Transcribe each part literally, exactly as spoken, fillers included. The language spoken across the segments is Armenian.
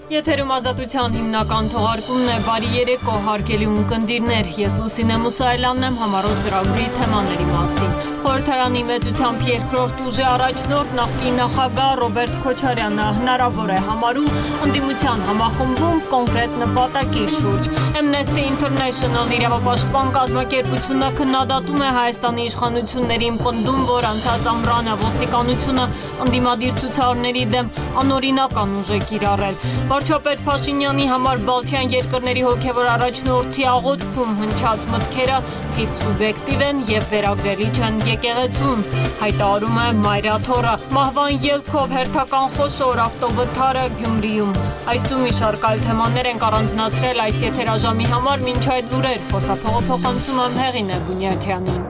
Եթերում ազատության հիմնական թողարկումն է, բարի երեկո հարգելի ունկնդիրներ, ես Լուսինե Մուսայելյանն եմ համառոտ ծրագրի թեմաների մասին։ Խորհրդարանի մեծությամբ երկրորդ ուժի առաջնորդ նախկին նախագահ Ռոբերտ Քոչարյանը հնարավոր է համարում ընդդիմության համախմբում կոնկրետ նպատակի շուրջ։ Amnesty International իրավապաշտպան կազմակերպությունը քննադատում է Հայաստանի իշխանություններին, պնդում, որ անցած ամռանը ոստիկանությունը ընդդիմադիր ցուցարարների դեմ անօրինական ուժ է կիրառել։ Վարչապետ Փաշինյանի համար Բալթյան երկրների հոգևոր առաջնորդի աղոթքում հնչած մտքերը խիստ սուբյեկտիվ են և վերագրելի չեն եկեղեցուն, հայտարարում է Մայրաթորը։ Մահվան ելքով հերթական խոշոր ավտովթարը Գյումրիում։ Այսու մի շարք այլ թեմաներ ենք առանձնացրել այս եթերաժամի համար, մինչ այդ լուրեր խոսափողը փոխանցում եմ Հեղինե Բունյաթյանին։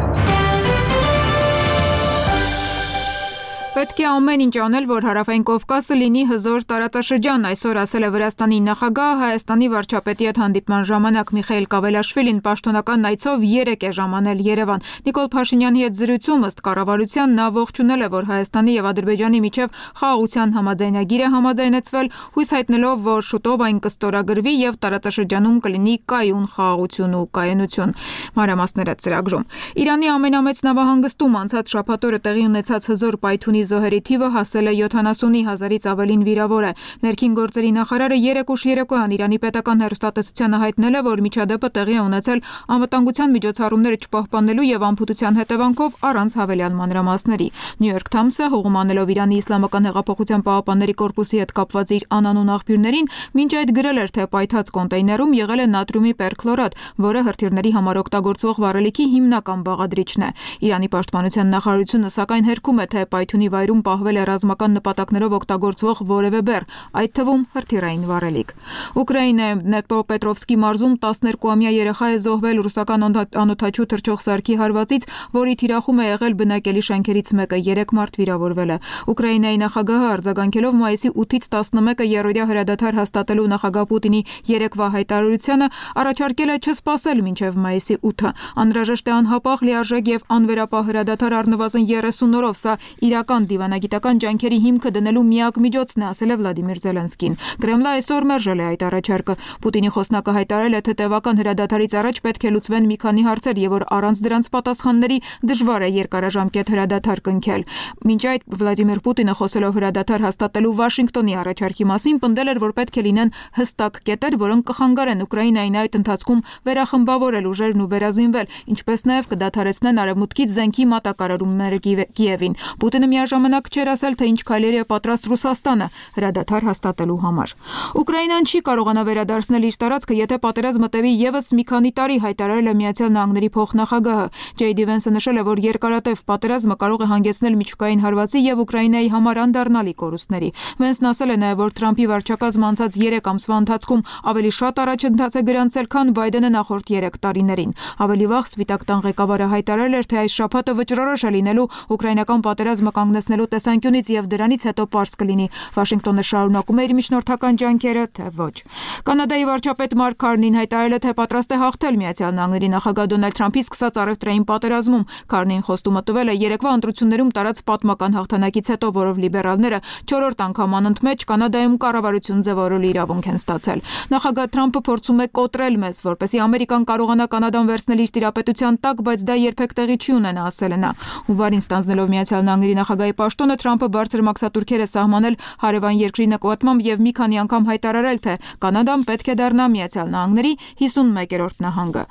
Պետք է ամեն ինչ անել, որ Հարավային Կովկասը լինի հզոր տարածաշրջան, այսօր ասել է Վրաստանի նախագահ Հայաստանի վարչապետի հետ հանդիպման ժամանակ Միխայիլ Կավելաշվիլին պաշտոնական այցով երեկ է ժամանել Երևան։ Նիկոլ Փաշինյանի հետ զրույցում ըստ կառավարության նա ողջունել է, որ Հայաստանի եւ Ադրբեջանի միջև խաղաղության համաձայնագիր է համաձայնեցվել, հույս հայտնելով, որ շուտով այն կստորագրվի եւ տարածաշրջանում կլինի կայուն խաղաղություն ու կայունություն։ Մանրամասները ծրագրում։ Իրանի ամենամեծ նավահանգստում անցած շաբաթ օրը տեղի ունեցած հզոր պայթունի զոհերի թիվը հասել է յոթանասունի հազարից ավելին վիրավոր է։ Ներքին գործերի նախարարը երեկ ուշ երեկոյան Իրանի պետական հեռուստատեսությանը հայտնել է, որ միջադեպը տեղի է ունեցել անվտանգության միջոցառումները չպահպանելու եւ անփութության հետևանքով առանց հավելյալ մանրամասների։ New York Times-ը հողում անելով Իրանի Իսլամական հեղափոխության պահապանների կորպուսի հետ կապված իր անանուն աղբյուրներին, մինչ այդ գրել էր, թե պայթած կոնտեյներում եղել է նատրիումի պերքլորատ, որը հրթիռների համար օգտագործվող վառելիքի հիմնական բաղադրիչն է։ Իրանի պաշտպանության նախարարությունը սակայն հերքում է, թե պայթունի վայրում պահվել է ռազմական նպատակներով օգտագործվող որևէ բեռ, այդ թվում հրթիռային վառելիք։ Ուկրաինայում Դնեպրոպետրովսկի մարզում տասներկուամյա երեխա է զոհվել ռուսական անօդաչու թռչող սարքի հարվածից, որի թիրախում է եղել բնակելի շենքերից մեկը, երեք մարդ վիրավորվել է։ Ուկրաինայի նախագահը արձագանքելով մայիսի ութից տասնմեկը երրորդյա հրադադար հաստատելու նախագահ Պուտինի երեկվա հայտարարությանը առաջարկել է չսպասել մինչև մայիսի ութը։ Անհրաժեշտ է անհապաղ, լիարժեք եւ անվերապահ հրադադար առնվազն երեսուն օրով, սա իրական դիվանագիտական ջանքերի հիմքը դնելու միակ միջոցն է, ասել է Վլադիմիր Զելենսկին։ Կրեմլը այսօր մերժել է այդ առաջարկը։ Պուտինի խոսնակը հայտարարել է, թե տևական հրադադարից առաջ պետք է լուծվեն մի քանի հարցեր եւ որ առանց դրանց պատասխանների դժվար է երկարաժամկետ հրադադար կնքել։ Մինչ այդ Վլադիմիր Պուտինը խոսելով հրադադար հաստատելու Վաշինգտոնի առաջարկի մասին, պնդել էր, որ պետք է լինեն հստակ կետեր, որոնք կխանգարեն Ուկրաինային այդ ընթացքում վերախմբավորել ուժերն ու վերազինվել, ինչպես նաեւ կդադարեցնեն արևմուտքից զենքի մատակարարումները Կիևին։ Պուտինը միաժամանակ չէր ասել, թե ինչ քայլերի է պատրաստ Ռուսաստանը հրադադար հաստատելու համար։ Ուկրաինան չի կարողանա վերադարձնել իր տարածքը, եթե պատերազմը տևի եւս մի քանի տարի, հայտարարել է Միացյալ Նահանգների փոխնախագահը։ Ջեյ Դի Վենսը նշել է, որ երկարատև պատերազմը կարող է հանգեցնել միջուկային հարվածի եւ Ուկրաինայի համար անդառնալի կորուստների։ Վենսն ասել է նաեւ, որ Թրամփի վարչակազմը անցած երեք ամսվա ընթացքում ավելի շատ առաջընթաց է գրանցել, քան Բայդենը նախորդ երեք տարիներին։ Ավելի վաղ Սպիտակ տան ղեկավարը հայտարարել էր, թե այս շաբաթը վճռորոշ է լինելու ուկրաինական պատերազմը կանգնեցնելու տեսանկյունից եւ դրանից հետո պարզ կլինի Վաշինգտոնը շարունակում է իր միջնորդական ջանքերը, թե ոչ։ Կանադայի վարչապետ Մարկ Քարնին հայտարարել է, թե պատրաստ է հաղթել Միացյալ Նահանգների նախագահ Դոնալդ Թրամփի սկսած առևտրային պատերազմում։ Քարնին խոստումը տվել է երեկվա ընտրություններում տարած պատմական հաղթանակից հետո, որով լիբերալները չորրորդ անգամ անընդմեջ Կանադայում կառավարություն ձևավորելու իրավունք են ստացել։ Նախագահ Թրամփը փորձում է կոտրել մեզ, որպեսզի Ամերիկան կարողանա Կանադան վերցնել իր տիրապետության տակ, բայց դա երբեք տեղի չի ունենա, ասել է նա։ Հունվարին ստանձնելով Միացյալ Նահանգների նախագահի պաշտոնը Թրամփը բարձր մաքսատուրքեր է սահմանել հարևան երկրի նկատմամբ եւ մի քանի անգամ հայտարարել, թե Կանադան պետք է դառնա Միացյալ Նահանգների հիսունմեկերորդ նահանգը։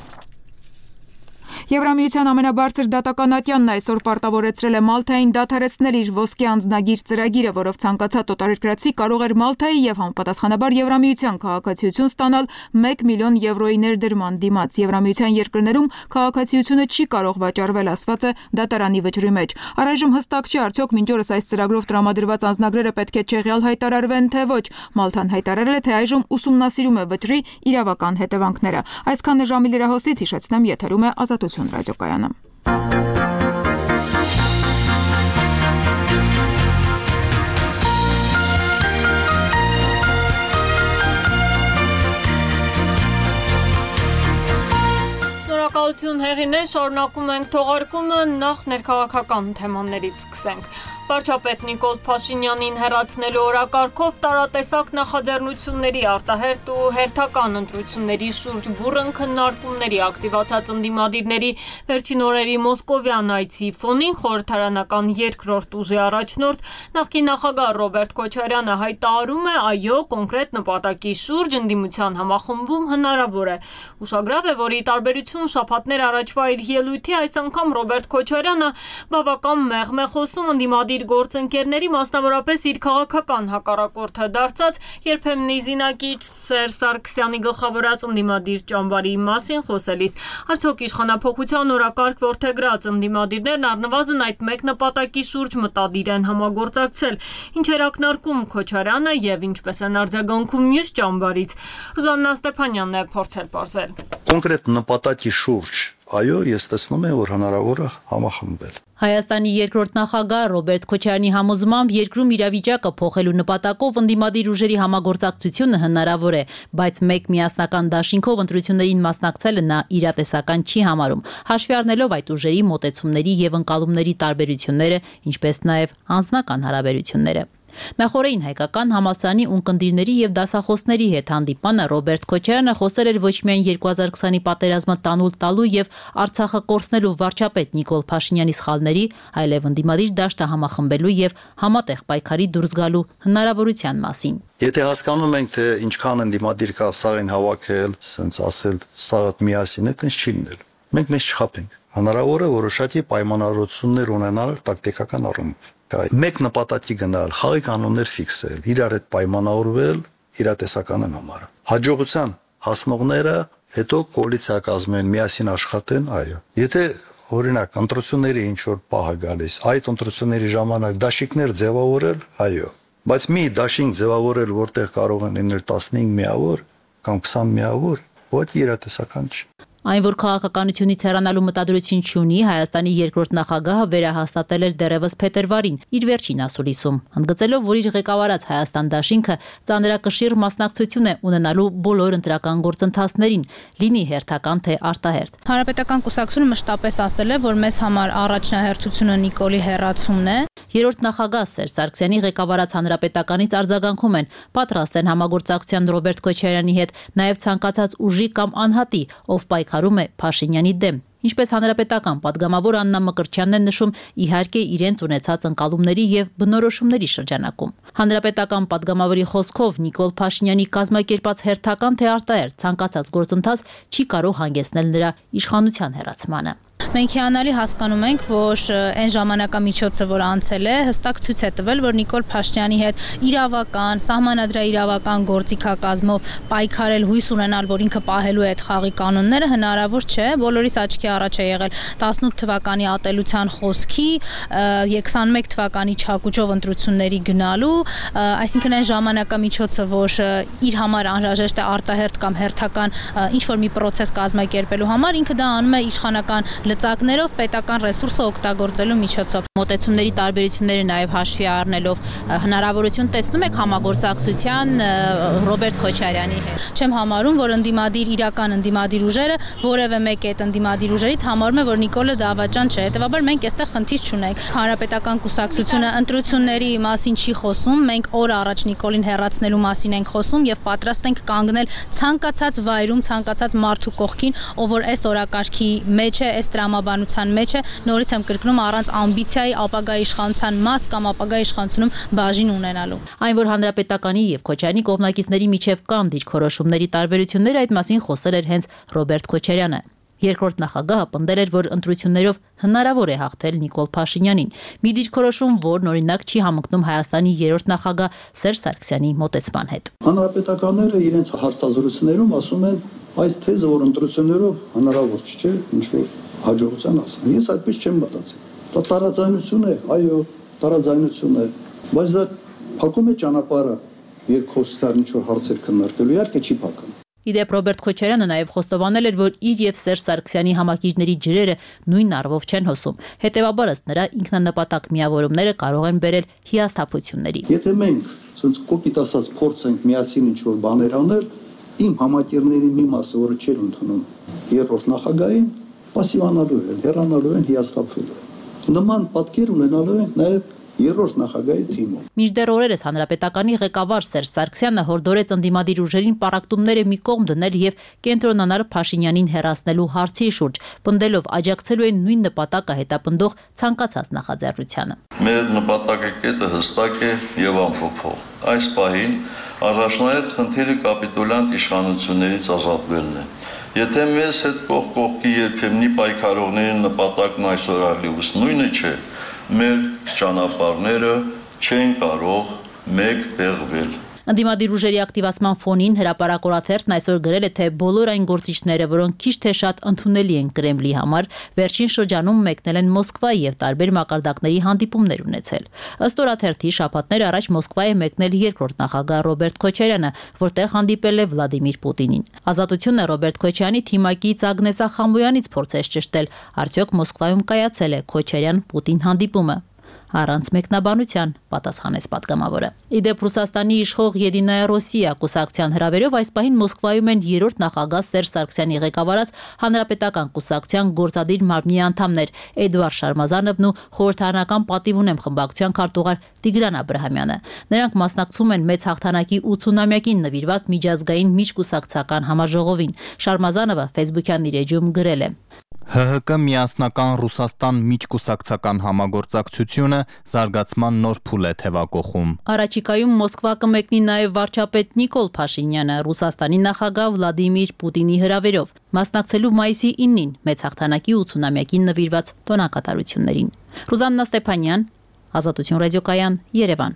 Եվրամիության ամենաբարձր դատական ատյանն այսօր պարտավորեցրել է Մալթային դադարեցնել իր ոսկե անձնագիր ծրագիրը, որով ցանկացած օտարերկրացի կարող էր Մալթայի եւ համապատասխանաբար Եվրամիության քաղաքացիություն ստանալ մեկ միլիոն եվրոյի ներդրման դիմաց։ Եվրամիության երկրներում քաղաքացիությունը չի կարող վաճառվել, ասված է դատարանի վճռի մեջ։ Առայժմ հստակ չի, արդյոք մինչ օրս այս ծրագրով տրամադրված անձնագրերը պետք է չեղյալ հայտարարվեն, թե ոչ։ Մալթան հայտարարել է, թե այժմ ուսումնասիրում է վճռի իրավական հետևանքները։ Այսքանը ժամի լրահոսից հիշեցնեմ, եթերում է Ազատություն ռադիոկայանը։ Շնորհակալություն Հեղինե, շարունակում ենք թողարկումը, նախ ներքաղաքական թեմաներից սկսենք։ Վարչապետ Նիկոլ Փաշինյանին հեռացնելու օրակարգով տարատեսակ նախաձեռնությունների, արտահերթ ու հերթական ընտրությունների շուրջ բուռն քննարկումների ակտիվացած ընդդիմադիրների վերջին օրերի մոսկովյան այցի ֆոնին խորհրդարանական երկրորդ ուժի առաջնորդ նախկին նախագահ Ռոբերտ Քոչարյանը հայտարարում է, այո, կոնկրետ նպատակի շուրջ ընդդիմության համախմբում հնարավոր է։ Ուշագրավ է, որ ի տարբերություն շաբաթներ առաջվա իր ելույթի, այս անգամ Ռոբերտ Քոչարյանը բավական մեղմ է խոսում ընդդիմադիր գործընկերների, մասնավորապես իր քաղաքական հակառակորդը դարձած երբեմն նիզինակիչ Սերժ Սարգսյանի գլխավորած ընդդիմադիր ճամբարի մասին խոսելիս։ Արդյոք իշխանափոխության օրակարգ որդեգրած ընդդիմադիրներն առնվազն այդ մեկ նպատակի շուրջ մտադիր են համագործակցել, ինչ էր ակնարկում Քոչարյանը եւ ինչպես են արձագանքում մյուս ճամբարից։ Ռուզաննա Ստեփանյանն է փորձել պարզել։ Կոնկրետ նպատակի շուրջ, այո, ես տեսնում եմ, որ հնարավոր է համախմբել։ Հայաստանի երկրորդ նախագահ Ռոբերտ Քոչարյանի համոզմամբ երկրում իրավիճակը փոխելու նպատակով ընդդիմադիր ուժերի համագործակցությունը հնարավոր է, բայց մեկ միասնական դաշինքով ընտրություններին մասնակցելը նա իրատեսական չի համարում, հաշվի առնելով այդ ուժերի մոտեցումների եւ ընկալումների տարբերությունները, ինչպես նաեւ անձնական հարաբերությունները։ Նախորդին հայկական համալսարանի ունկնդիրների եւ դասախոսների հետ հանդիպանը Ռոբերտ Քոչարյանը խոսել էր ոչ միայն երկու հազար քսանի պատերազմը տանուլ տալու եւ Արցախը կորցնելու վարչապետ Նիկոլ Փաշինյանի սխալների, այլև ընդդիմադիր դաշտը համախմբելու եւ համատեղ պայքարի դուրս գալու հնարավորության մասին։ Եթե հասկանում ենք, թե ինչքան ընդդիմադիր կա սաղին հավաքել, ասենց ասել, սաղը միասին է, տենց չի լինել։ Մենք մեզ չխաբենք։ Հնարավոր է որոշակի պայմանավորություններ ունենալ տակտիկական առումով։ Մեկ նպատակի գնալ, խաղի կանոններ ֆիքսել, իրար հետ պայմանավորվել, իրատեսական եմ համարում։ Հաջողության հասնողները հետո կոալիցիա կազմեն, միասին աշխատեն, այո։ Եթե օրինակ ընտրությունների ինչ որ պահ է գալիս, այդ ընտրությունների ժամանակ դաշինքներ ձևավորել, այո։ Բայց մի դաշինք ձևավորել, որտեղ կարող են լինել տասնհինգ միավոր կամ քսան միավոր, ոչ իրատեսական չի։ Այն, որ քաղաքականությունից հեռանալու մտադրություն չունի, Հայաստանի երկրորդ նախագահը վերահաստատել էր դեռևս փետրվարին իր վերջին ասուլիսում, ընդգծելով, որ իր ղեկավարած Հայաստան դաշինքը ծանրակշիռ մասնակցություն է ունենալու բոլոր ընտրական գործընթացներին, լինի հերթական թե արտահերթ։ Հանրապետական կուսակցությունը մշտապես ասել է, որ մեզ համար առաջնահերթությունը Նիկոլի հեռացումն է։ Երրորդ նախագահ Սերժ Սարգսյանի ղեկավարած Հանրապետականից արձագանքում են, պատրաստ են համագործակցության Ռոբերտ Քոչարյանի հետ, նաև ցանկացած ուժի կամ անհատի, ով պայքարում է Փաշինյանի դեմ։ Ինչպես հանրապետական падգամավոր Աննա Մկրտչյանն է նշում, իհարկե իրենց ունեցած ընկալումների եւ բնորոշումների շրջանակում։ Հանրապետական падգամավորի խոսքով Նիկոլ Փաշինյանի կազմակերպած հերթական թե արտահերթ ցանկացած գործընթաց չի կարող հանգեցնել նրա իշխանության հեռացմանը։ Մենք հիանալի հասկանում ենք, որ այն ժամանակամիջոցը, որ անցել է, հստակ ցույց է տվել, որ Նիկոլ Փաշինյանի հետ իրավական, սահմանադրաիրավական գործիքակազմով պայքարել, հույս ունենալ, որ ինքը պահելու է այդ խաղի կանոնները, հնարավոր չէ։ Բոլորիս աչքի առաջ է եղել տասնութ թվականի ատելության խոսքի, քսանմեկ թվականի չակուճով ընտրությունների գնալու, այսինքն այն ժամանակամիջոցը, որ իր համար անհրաժեշտ է արտահերթ կամ հերթական ինչ որ մի process կազմակերպելու համար, ինքը դա անում է իշխանական լծակներով պետական ռեսուրսը օգտագործելու միջոցով։ Մոտեցումների տարբերությունները նաև հաշվի առնելով հնարավորություն տեսնում եք համագործակցության Ռոբերտ Քոչարյանի հետ։ Չեմ համարում, որ ընդդիմադիր իրական ընդդիմադիր ուժերը որևէ մեկ այդ ընդդիմադիր ուժերից համարում է, որ Նիկոլը դավաճան չէ։ Հետևաբար մենք այստեղ խնդիր չունենք։ Հանրապետական կուսակցությունը ընտրությունների մասին չի խոսում, մենք օր առաջ Նիկոլին հեռացնելու մասին ենք խոսում եւ պատրաստ ենք կանգնել ցանկացած վայրում, ցանկացած մարդու կողքին, ով որ այս օրակարգի մեջ է, այս տրամաբանության մեջ է, նորից եմ կրկնում, առանց ամբիցիայի ապագա իշխանության մաս կամ ապագա իշխանությունում բաժին ունենալու։ Այն, որ հանրապետականի եւ Քոչարյանի կողմնակիցների միջև կան դիրքորոշումների տարբերություններ, այդ մասին խոսել էր հենց Ռոբերտ Քոչարյանը։ Երկրորդ նախագահը պնդել էր, որ ընտրություններով հնարավոր է հաղթել Նիկոլ Փաշինյանին։ Մի դիրքորոշում, որն օրինակ չի համընկնում Հայաստանի երրորդ նախագահ Սերժ Սարգսյանի մոտեցման հետ։ Հանրապետականները իրենց հարցազրույցներում ասում են, այս թեզը, որ ընտրություններով հնարավոր չէ, ինչ որ հաջողության ասեն։ Ես այդպես չեմ մտածել։ Դա տարաձայնություն է, այո, տարաձայնություն է, բայց դա փակում է ճանապարհը երկխոսության ինչ որ հարցեր քննարկելու, իհարկե չի փակում։ Իդեպ Ռոբերտ Քոչարյանը նաև խոստովանել էր, որ իր եւ Սերժ Սարգսյանի համակիրների ջրերը նույն առվով չեն հոսում։ Հետևաբար ըստ նրա ինքնանպատակ միավորումները կարող են բերել հիասթափությունների։ Եթե մենք ասենց կոպիտ ասած փորձենք միասին ինչ որ բաներ անել, իմ համակիրների մի մասը, որը չէր ընդունում երրորդ նախագահին, պասիվանալու են, հեռանալու են, հիասթափվելու են։ Նման պատկեր ունենալու ենք նաև երրորդ նախագահի թիմով։ Մինչդեռ օրերս հանրապետականի ղեկավար Սերժ Սարգսյանը հորդորեց ընդդիմադիր ուժերին պառակտումները մի կողմ դնել եւ կենտրոնանալ Փաշինյանին հեռացնելու հարցի շուրջ, պնդելով աջակցելու են նույն նպատակը հետապնդող ցանկացած նախաձեռնությանը։ Մեր նպատակը կետը հստակ է եւ անփոփոխ։ Այս պահին առաջնահերթ խնդիրը կապիտուլյանտ իշխանություններից ազատվելն է։ Եթե մեզ հետ կողք կողքի երբեմնի պայքարողների նպատակն այսօր այլևս նույնը չէ, մեր ճանապարհները չեն կարող մեկ տեղվել։ Ընդդիմադիր ուժերի ակտիվացման ֆոնին հրապարակորաթերթն այսօր գրել է, թե բոլոր այն գործիչները, որոնք քիչ թե շատ ընդունելի են Կրեմլի համար, վերջին շրջանում մեկնել են Մոսկվայի եւ տարբեր մակարդակների հանդիպումներ ունեցել։ Ըստ օրաթերթի, շաբաթներ առաջ Մոսկվա է մեկնել երկրորդ նախագահ Ռոբերտ Քոչարյանը, որտեղ հանդիպել է Վլադիմիր Պուտինին։ Ազատությունը Ռոբերտ Քոչարյանի թիմակից Ագնեսա Խամոյանից փորձեց ճշտել, արդյոք Մոսկվայում կայացել է Քոչարյան-Պուտին հանդիպումը։ Առանց մեկնաբանության, պատասխանեց պատգամավորը։ Իդեպ Ռուսաստանի իշխող Եդինայա Ռոսիա կուսակցության հրավերով այս պահին Մոսկվայում են երրորդ նախագահ Սերժ Սարգսյանի ղեկավարած Հանրապետական կուսակցության գործադիր մարմնի անդամներ Էդուարդ Շարմազանովն ու խորհրդարանական պատիվ ունեմ խմբակցության քարտուղար Տիգրան Աբրահամյանը։ Նրանք մասնակցում են մեծ հաղթանակի ութսունամյակին նվիրված միջազգային միջկուսակցական համաժողովին։ Շարմազանովը Facebook-յան իր էջում գրել է. ՀՀԿ միասնական Ռուսաստան միջկուսակցական համագործակցությունը զարգացման նոր փուլ է թևակողում։ Առաջիկայում Մոսկվա կմեկնի նաև վարչապետ Նիկոլ Փաշինյանը Ռուսաստանի նախագահ Վլադիմիր Պուտինի հրավերով, մասնակցելու մայիսի իննին մեծ հաղթանակի ութսունամյակին նվիրված տոնակատարություններին։ Ռուզաննա Ստեփանյան, Ազատություն ռադիոկայան, Երևան։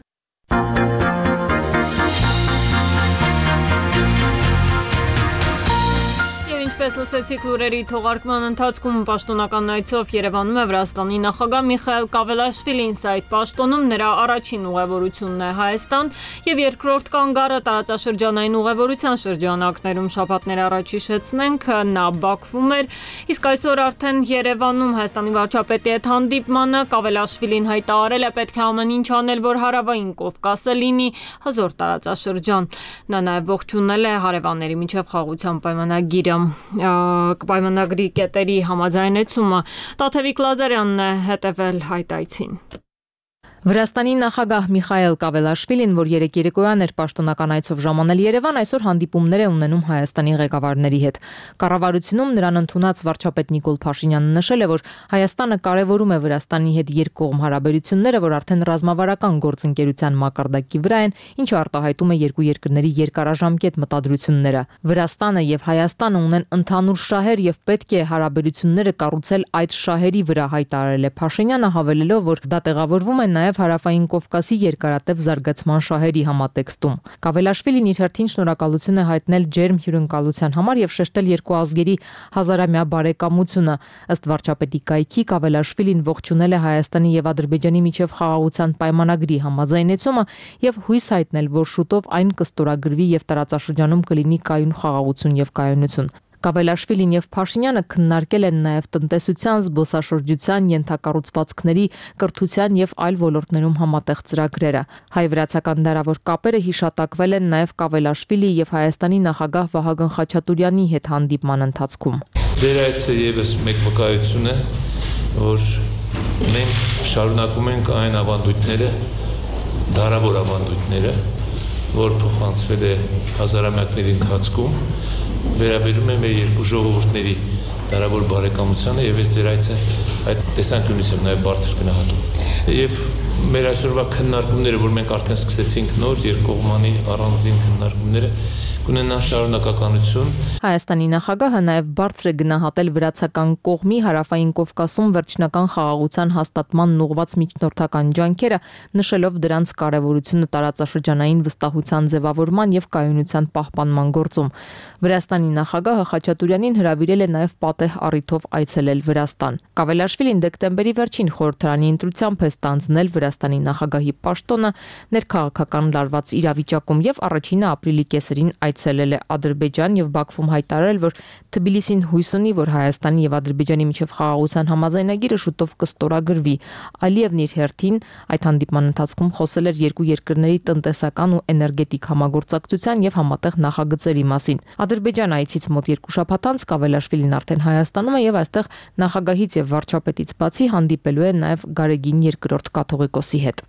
Ինչպես լսեցիք լուրերի թողարկման ընթացքում պաշտոնական այցով Երևանում է Վրաստանի նախագահ Միխայել Կավելաշվիլին, սա այդ պաշտոնում նրա առաջին ուղևորությունն է Հայաստան եւ երկրորդ կանգառը տարածաշրջանային ուղևորության շրջանակներում շաբաթներ առաջ հիշեցնենք նա Բաքվում էր, իսկ այսօր արդեն Երևանում Հայաստանի վարչապետի հետ հանդիպմանը Կավելաշվիլին հայտարարել է պետք է ամեն ինչ անել, որ հարավային Կովկասը լինի հզոր տարածաշրջան։ Նա նաեւ ողջունել է հարևանների միջև խաղաղության պայմանագիրը կպայմանագրի կետերի համաձայնեցումը։ Տաթևիկ Լազարյանն է հետևել այդ այցին։ Վրաստանի նախագահ Միխայել Կավելաշվիլին, որ երեկ երեկոյան էր պաշտոնական այցով ժամանել Երևան, այսօր հանդիպումներ է ունենում Հայաստանի ղեկավարների հետ։ Կառավարությունում նրան ընդունած վարչապետ Նիկոլ Փաշինյանը նշել է, որ Հայաստանը կարևորում է Վրաստանի հետ երկկողմ հարաբերությունները, որ արդեն ռազմավարական գործընկերության մակարդակի վրա են, ինչը արտահայտում է երկու երկրների երկարաժամկետ մտադրությունները։ Վրաստանը եւ Հայաստանը ունեն ընդհանուր շահեր եւ պետք է հարաբերությունները կառուցել այդ շահերի վրա, հայտարարել է Փաշինյանը, հավելելով, որ դա տեղավորվում է նաեւ Հարավային Կովկասի երկարատև զարգացման շահերի համատեքստում։ Կավելաշվիլին իր հերթին շնորհակալություն է հայտնել ջերմ հյուրընկալության համար եւ շեշտել երկու ազգերի հազարամյա բարեկամությունը։ Ըստ վարչապետի կայքի Կավելաշվիլին ողջունել է Հայաստանի եւ Ադրբեջանի միջև խաղաղության պայմանագրի համաձայնեցումը եւ հույս հայտնել, որ շուտով այն կստորագրվի եւ տարածաշրջանում կլինի կայուն խաղաղություն եւ կայունություն։ Կավելաշվիլին եւ Փաշինյանը քննարկել են նաեւ տնտեսության, զբոսաշրջության, ենթակառուցվածքների, կրթության եւ այլ ոլորտներում համատեղ ծրագրերը։ Հայ-վրացական դարավոր կապերը հիշատակվել են նաեւ Կավելաշվիլի եւ Հայաստանի նախագահ Վահագն Խաչատուրյանի հետ հանդիպման ընթացքում։ Ձեր այցը եւս մեկ վկայություն է, որ մենք շարունակում ենք այն ավանդույթները, դարավոր ավանդույթները, որ փոխանցվել է հազարամյակների ընթացքում, վերաբերում է մեր երկու ժողովուրդների դարավոր բարեկամությանը եւ այս ձեր այցը այդ տեսանկյունից եմ նաեւ բարձր գնահատում։ Եվ մեր այսօրվա քննարկումները, որ մենք արդեն սկսեցինք նոր երկկողմանի առանձին քննարկումները, կունենան շարունակականություն։ Հայաստանի նախագահը նաև բարձր է գնահատել վրացական կողմի Հարավային Կովկասում վերջնական խաղաղության հաստատման ուղղված միջնորդական ջանքերը, նշելով դրանց կարևորությունը տարածաշրջանային վստահության ձևավորման եւ կայունության պահպանման գործում։ Վրաստանի նախագահը Խաչատուրյանին հրավիրել է նաև պատեհ առիթով այցելել Վրաստան։ Կավելաշվիլին դեկտեմբերի վերջին խորհրդարանի ընտրությամբ է ստանձնել Վրաստանի նախագահի պաշտոնը ներքաղաքական լարված իրավիճակում եւ առաջինը ապրիլի կեսերին այդ այցելել է Ադրբեջան եւ Բաքվում հայտարարել, որ Թբիլիսին հույս ունի, որ Հայաստանի եւ Ադրբեջանի միջև խաղաղության համաձայնագիրը շուտով կստորագրվի։ Ալիևն իր հերթին այդ հանդիպման ընթացքում խոսել էր երկու երկրների տնտեսական ու էներգետիկ համագործակցության եւ համատեղ նախագծերի մասին։ Ադրբեջան այցից մոտ երկու շաբաթ անց Կավելաշվիլին արդեն Հայաստանում է եւ այստեղ նախագահից եւ վարչապետից բացի հանդիպելու է նաեւ Գարեգին երկրորդ կաթողիկոսի հետ։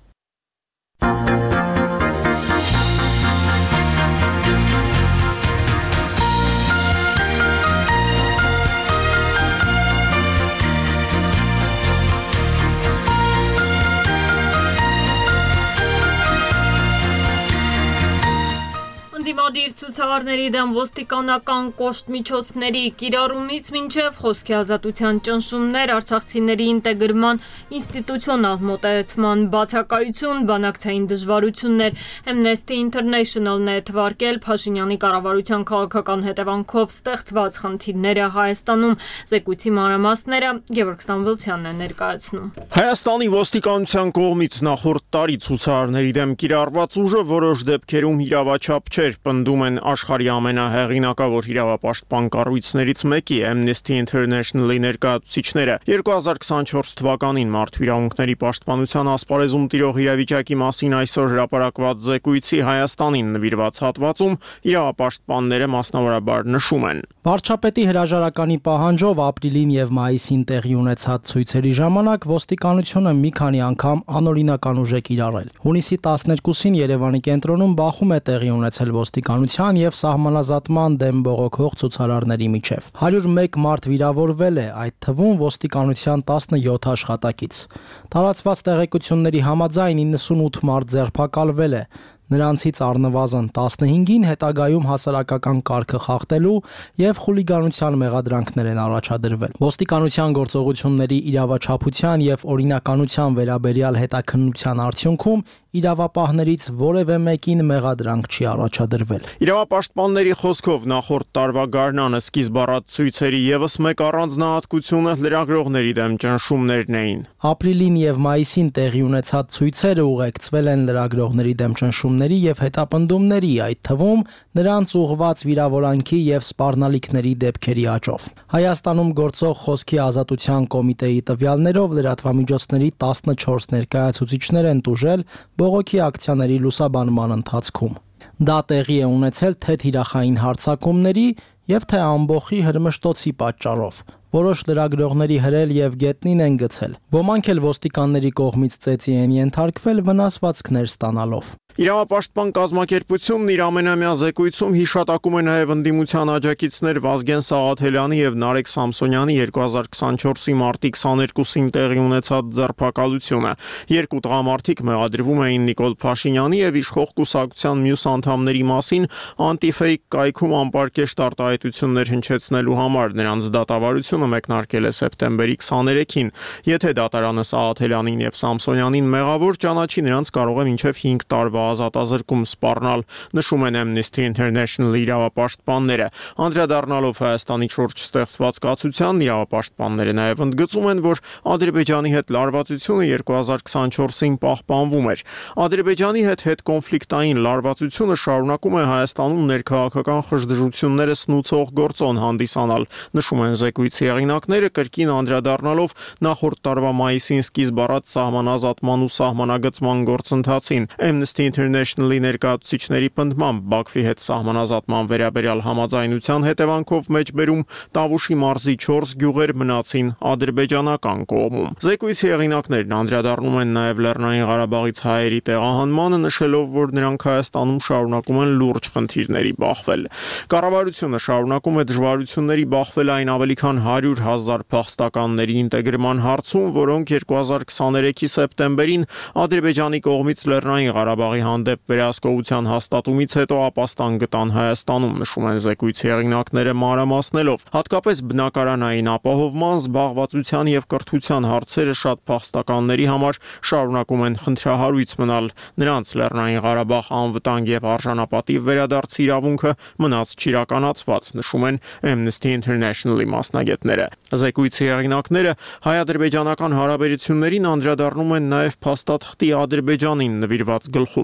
Ընդդիմադիր ցուցարարների դեմ ոստիկանական կոշտ միջոցների կիրառումից մինչև խոսքի ազատության ճնշումներ, արցախցիների ինտեգրման ինստիտուցիոնալ մոտեցման բացակայություն, բանակցային դժվարություններ, Amnesty International-ն է թվարկել Փաշինյանի կառավարության քաղաքական հետևանքով ստեղծված խնդիրները Հայաստանում։ Զեկույցի մանրամասները Գևորգ Ստամբոլցյանն է ներկայացնում։ Հայաստանի ոստիկանության կողմից նախորդ տարի ցուցարարների դեմ կիրառված ուժը որոշ դեպքերում իրավաչափ չէր, պնդում են աշխարհի ամենահեղինակավոր իրավապաշտպան կառույցներից մեկի Amnesty International-ի ներկայացուցիչները։ երկու հազար քսանչորս թվականին մարդու իրավունքների պաշտպանության ասպարեզում տիրող իրավիճակի մասին այսօր հրապարակված զեկույցի Հայաստանին նվիրված հատվածում իրավապաշտպանները մասնավորաբար նշում են. Վարչապետի հրաժարականի պահանջով ապրիլին եւ մայիսին տեղի ունեցած ցույցերի ժամանակ ոստիկանությունը մի քանի անգամ անօրինական ուժ է կիրառել։ Հունիսի տասներկուսին Երևանի կենտրոնում բախում է տեղի ունեցել ոստիկանության եւ սահմանազատման դեմ բողոքող ցուցարարների միջև։ հարյուր մեկ մարդ վիրավորվել է, այդ թվում ոստիկանության տասնյոթ աշխատակից։ Տարածված տեղեկությունների համաձայն իննսունութ մարդ ձերբակալվել է։ Նրանցից առնվազն տասնհինգին հետագայում հասարակական կարգը խախտելու եւ խուլիգանության մեղադրանքներ են առաջադրվել։ Ոստիկանության գործողությունների իրավաչափության եւ օրինականության վերաբերյալ հետաքննության արդյունքում իրավապահներից որևէ մեկին մեղադրանք չի առաջադրվել։ Իրավապաշտպանների խոսքով նախորդ տարվա գարնանը սկիզբ առած ցույցերի եւս մեկ առանձնահատկությունը լրագրողների դեմ ճնշումներն էին։ Ապրիլին եւ մայիսին տեղի ունեցած ցույցերը ուղեկցվել են լրագրողների դեմ ճնշումների եւ հետապնդումների, այդ թվում նրանց ուղղված վիրավորանքի եւ սպառնալիքների դեպքերի աճով։ Հայաստանում գործող Խոսքի ազատության կոմիտեի տվյալներով լրատվամիջոցների տասնչորս ներկայացուցիչներ են տուժել բողոքի ակցիաների լուսաբանման ընթացքում։ Դա տեղի է ունեցել թե թիրախային հարձակումների եւ թե ամբոխի հրմշտոցի պատճառով։ Որոշ լրագրողների հրել եւ գետնին են գցել։ Ոմանք էլ ոստիկանների կողմից ծեծի են ենթարկվել վնասվածքներ ստանալով։ Իրավապաշտպան կազմակերպությունն իր ամենամյա զեկույցում հիշատակում է նաև ընդդիմության աջակիցներ Վազգեն Սաղաթելյանի եւ Նարեկ Սամսոնյանի երկու հազար քսանչորսի մարտի քսաներկուսին տեղի ունեցած ձերբակալությունը։ Երկու տղամարդիկ մեղադրվում էին Նիկոլ Փաշինյանի եւ իշխող կուսակցության մյուս անդամների մասին անտիֆեյք կայքում անպարկեշտ արտահայտություններ հնչեցնելու համար։ Նրանց դատավարությունը մեկնարկել է սեպտեմբերի քսաներեքին։ Եթե դատարանը Սաղաթելյանին եւ Սամսոնյանին մեղավոր ճանաչի, նրանց կարող է մինչեւ հինգ տարվա ազատազրկում սպառնալ, նշում են Amnesty International-ի իրավապաշտպանները։ Անդրադառնալով Հայաստանի շուրջ ստեղծված կացությանն, իրավապաշտպանները նաև ընդգծում են, որ Ադրբեջանի հետ լարվածությունը երկու հազար քսանչորսին պահպանվում էր։ Ադրբեջանի հետ հետկոնֆլիկտային լարվածությունը շարունակում է Հայաստանում ներքաղաքական խժդժությունները սնուցող գործոն հանդիսանալ, նշում են զեկույցի հեղինակները, կրկին անդրադառնալով նախորդ տարվա մայիսին սկիզբ առած սահմանազատման ու սահմանագծման գործընթացին։ Amnesty International-ի ներկայացուցիչների պնդմամբ Բաքվի հետ սահմանազատման վերաբերյալ համաձայնության հետևանքով մեջբերում Տավուշի մարզի չորս գյուղեր մնացին ադրբեջանական կողմում։ Զեկույցի հեղինակներն անդրադառնում են նաև Լեռնային Ղարաբաղից հայերի տեղահանմանը, նշելով, որ նրանք Հայաստանում շարունակում են լուրջ խնդիրների բախվել։ Կառավարությունը շարունակում է դժվարությունների բախվել այն ավելի քան հարյուր հազար փախստականների ինտեգրման հարցում, որոնք երկու հազար քսաներեքի սեպտեմբերին Ադրբեջանի կողմից Լեռնային Ղարաբաղի հանդեպ վերահսկողության հաստատումից հետո ապաստան գտան Հայաստանում, նշում են զեկույցի հեղինակները մանրամասնելով։ Հատկապես բնակարանային ապահովման, զբաղվածության եւ կրթության հարցերը շատ փախստականների համար շարունակում են խնդրահարույց մնալ։ Նրանց Լեռնային Ղարաբաղ անվտանգ եւ արժանապատիվ վերադարձի իրավունքը մնաց չիրականացված, նշում են Amnesty International-ի մասնագետները։ Զեկույցի հեղինակները հայ-ադրբեջանական հարաբերություններին անդրադառնում են նաեւ փաստաթղթի Ադրբեջանին նվիրված գլխում։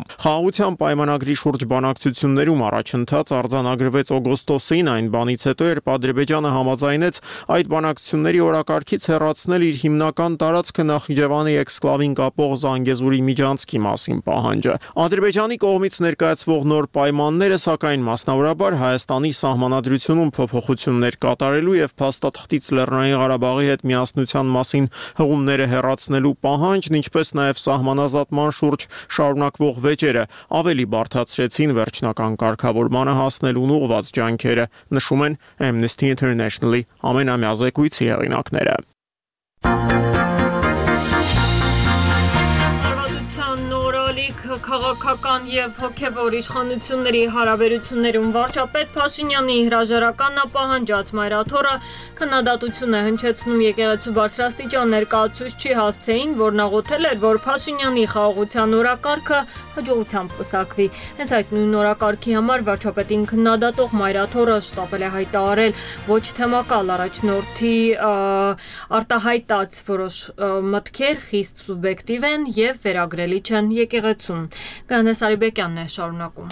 Խաղաղության պայմանագրի շուրջ բանակցություններում առաջընթաց արձանագրվեց օգոստոսին, այն բանից հետո, երբ Ադրբեջանը համաձայնեց այդ բանակցությունների օրակարգից հեռացնել իր հիմնական տարածքը Նախիջևանի էքսկլավին կապող Զանգեզուրի միջանցքի մասին պահանջը։ Ադրբեջանի կողմից ներկայացվող նոր պայմանները, սակայն մասնավորաբար Հայաստանի սահմանադրությունում փոփոխություններ կատարելու եւ փաստաթղթից Լեռնային Ղարաբաղի հետ միասնության մասին հղումները հեռացնելու պահանջն, ինչպես նաեւ սահմանազատման շուրջ շարունակվող վեճերը ավելի բարդացրեցին վերջնական կարգավորմանը հասնելուն ուղղված ջանքերը, նշում են Amnesty International-ի ամենամյա զեկույցի հեղինակները։ Քաղաքական եւ հոգեվոր իշխանությունների հարաբերություններում վարչապետ Փաշինյանի հրաժարականն պահանջած մայրաթոռը քննադատություն է հնչեցնում եկեղեցու բարձրաստիճան ներկայացուցչի հասցեին, որն աղոթել էր, որ Փաշինյանի խաղաղության օրակարգը հաջողությամբ պսակվի։ Հենց այդ նույն օրակարգի համար վարչապետին քննադատող մայրաթոռը շտապել է հայտարարել ոչ թեմակալ առաջնորդի արտահայտած որոշ մտքեր խիստ սուբյեկտիվ են եւ վերագրելի չեն եկեղեցուն։ Գանես Արիբեկյանն է շարունակում։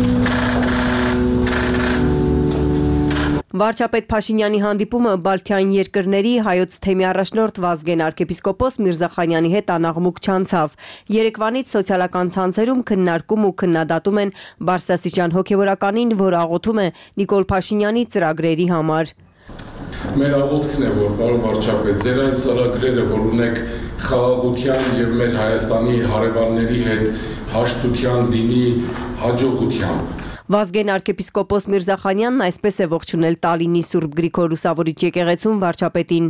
Վարչապետ Փաշինյանի հանդիպումը Բալթյան երկրների հայոց թեմի առաջնորդ Վազգեն arczepiskopos Միրզախանյանի հետ անաղմուկ չանցավ։ Երեկվանից սոցիալական ցանցերում քննարկում ու քննադատում են բարձրաստիճան հոգևորականին, որ աղոթում է Նիկոլ Փաշինյանի ծրագրերի համար։ Մեր աղոթքն է, որ պարոն վարչապետ, ձեր այն ծրագրերը, որ ունեք խաղաղության եւ մեր Հայաստանի հարևանների հետ հաշտության, դինի հաջողությամբ։ Վազգեն arczepiskopos Միրզախանյանն այսպես է ողջունել Տալինի Սուրբ Գրիգոր Լուսավորիչ եկեղեցում վարչապետին։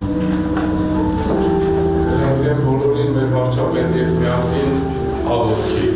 Կներեմ բոլորին մեր վարչապետ եւ միասին աղոթքի։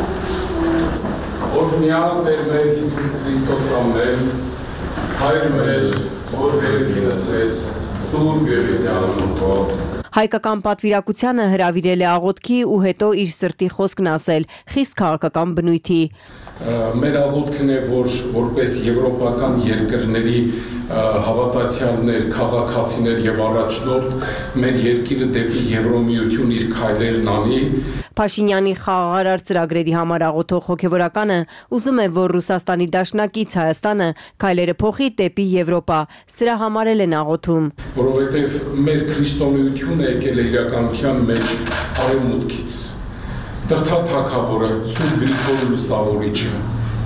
Օրհնյալ Տեր մեր Հիսուս Քրիստոս ամեն, Հայր մեր, որ վերքինս ես, Սուրբ Գեղեցյանն Հայկական պատվիրակությանը հրավիրել է աղոթքի ու հետո իր սրտի խոսքն ասել, խիստ քաղաքական բնույթի։ Մեր աղոթքն է, որ որպես եվրոպական երկրների հավատացյալներ, քաղաքացիներ եւ առաջնորդ մեր երկիրը դեպի Եվրոմիություն իր քայլերն անի։ Փաշինյանի խաղաղարար ծրագրերի համար աղոթող հոգևորականը ուզում է, որ Ռուսաստանի դաշնակից Հայաստանը քայլերը փոխի դեպի Եվրոպա։ Սրա համար են աղոթում։ Որովհետեւ մեր քրիստոնեությունը եկել է իրականության մեջ արևմուտքից։ Դրթա թագավորը Սուրբ Գրիգոր Լուսավորիչը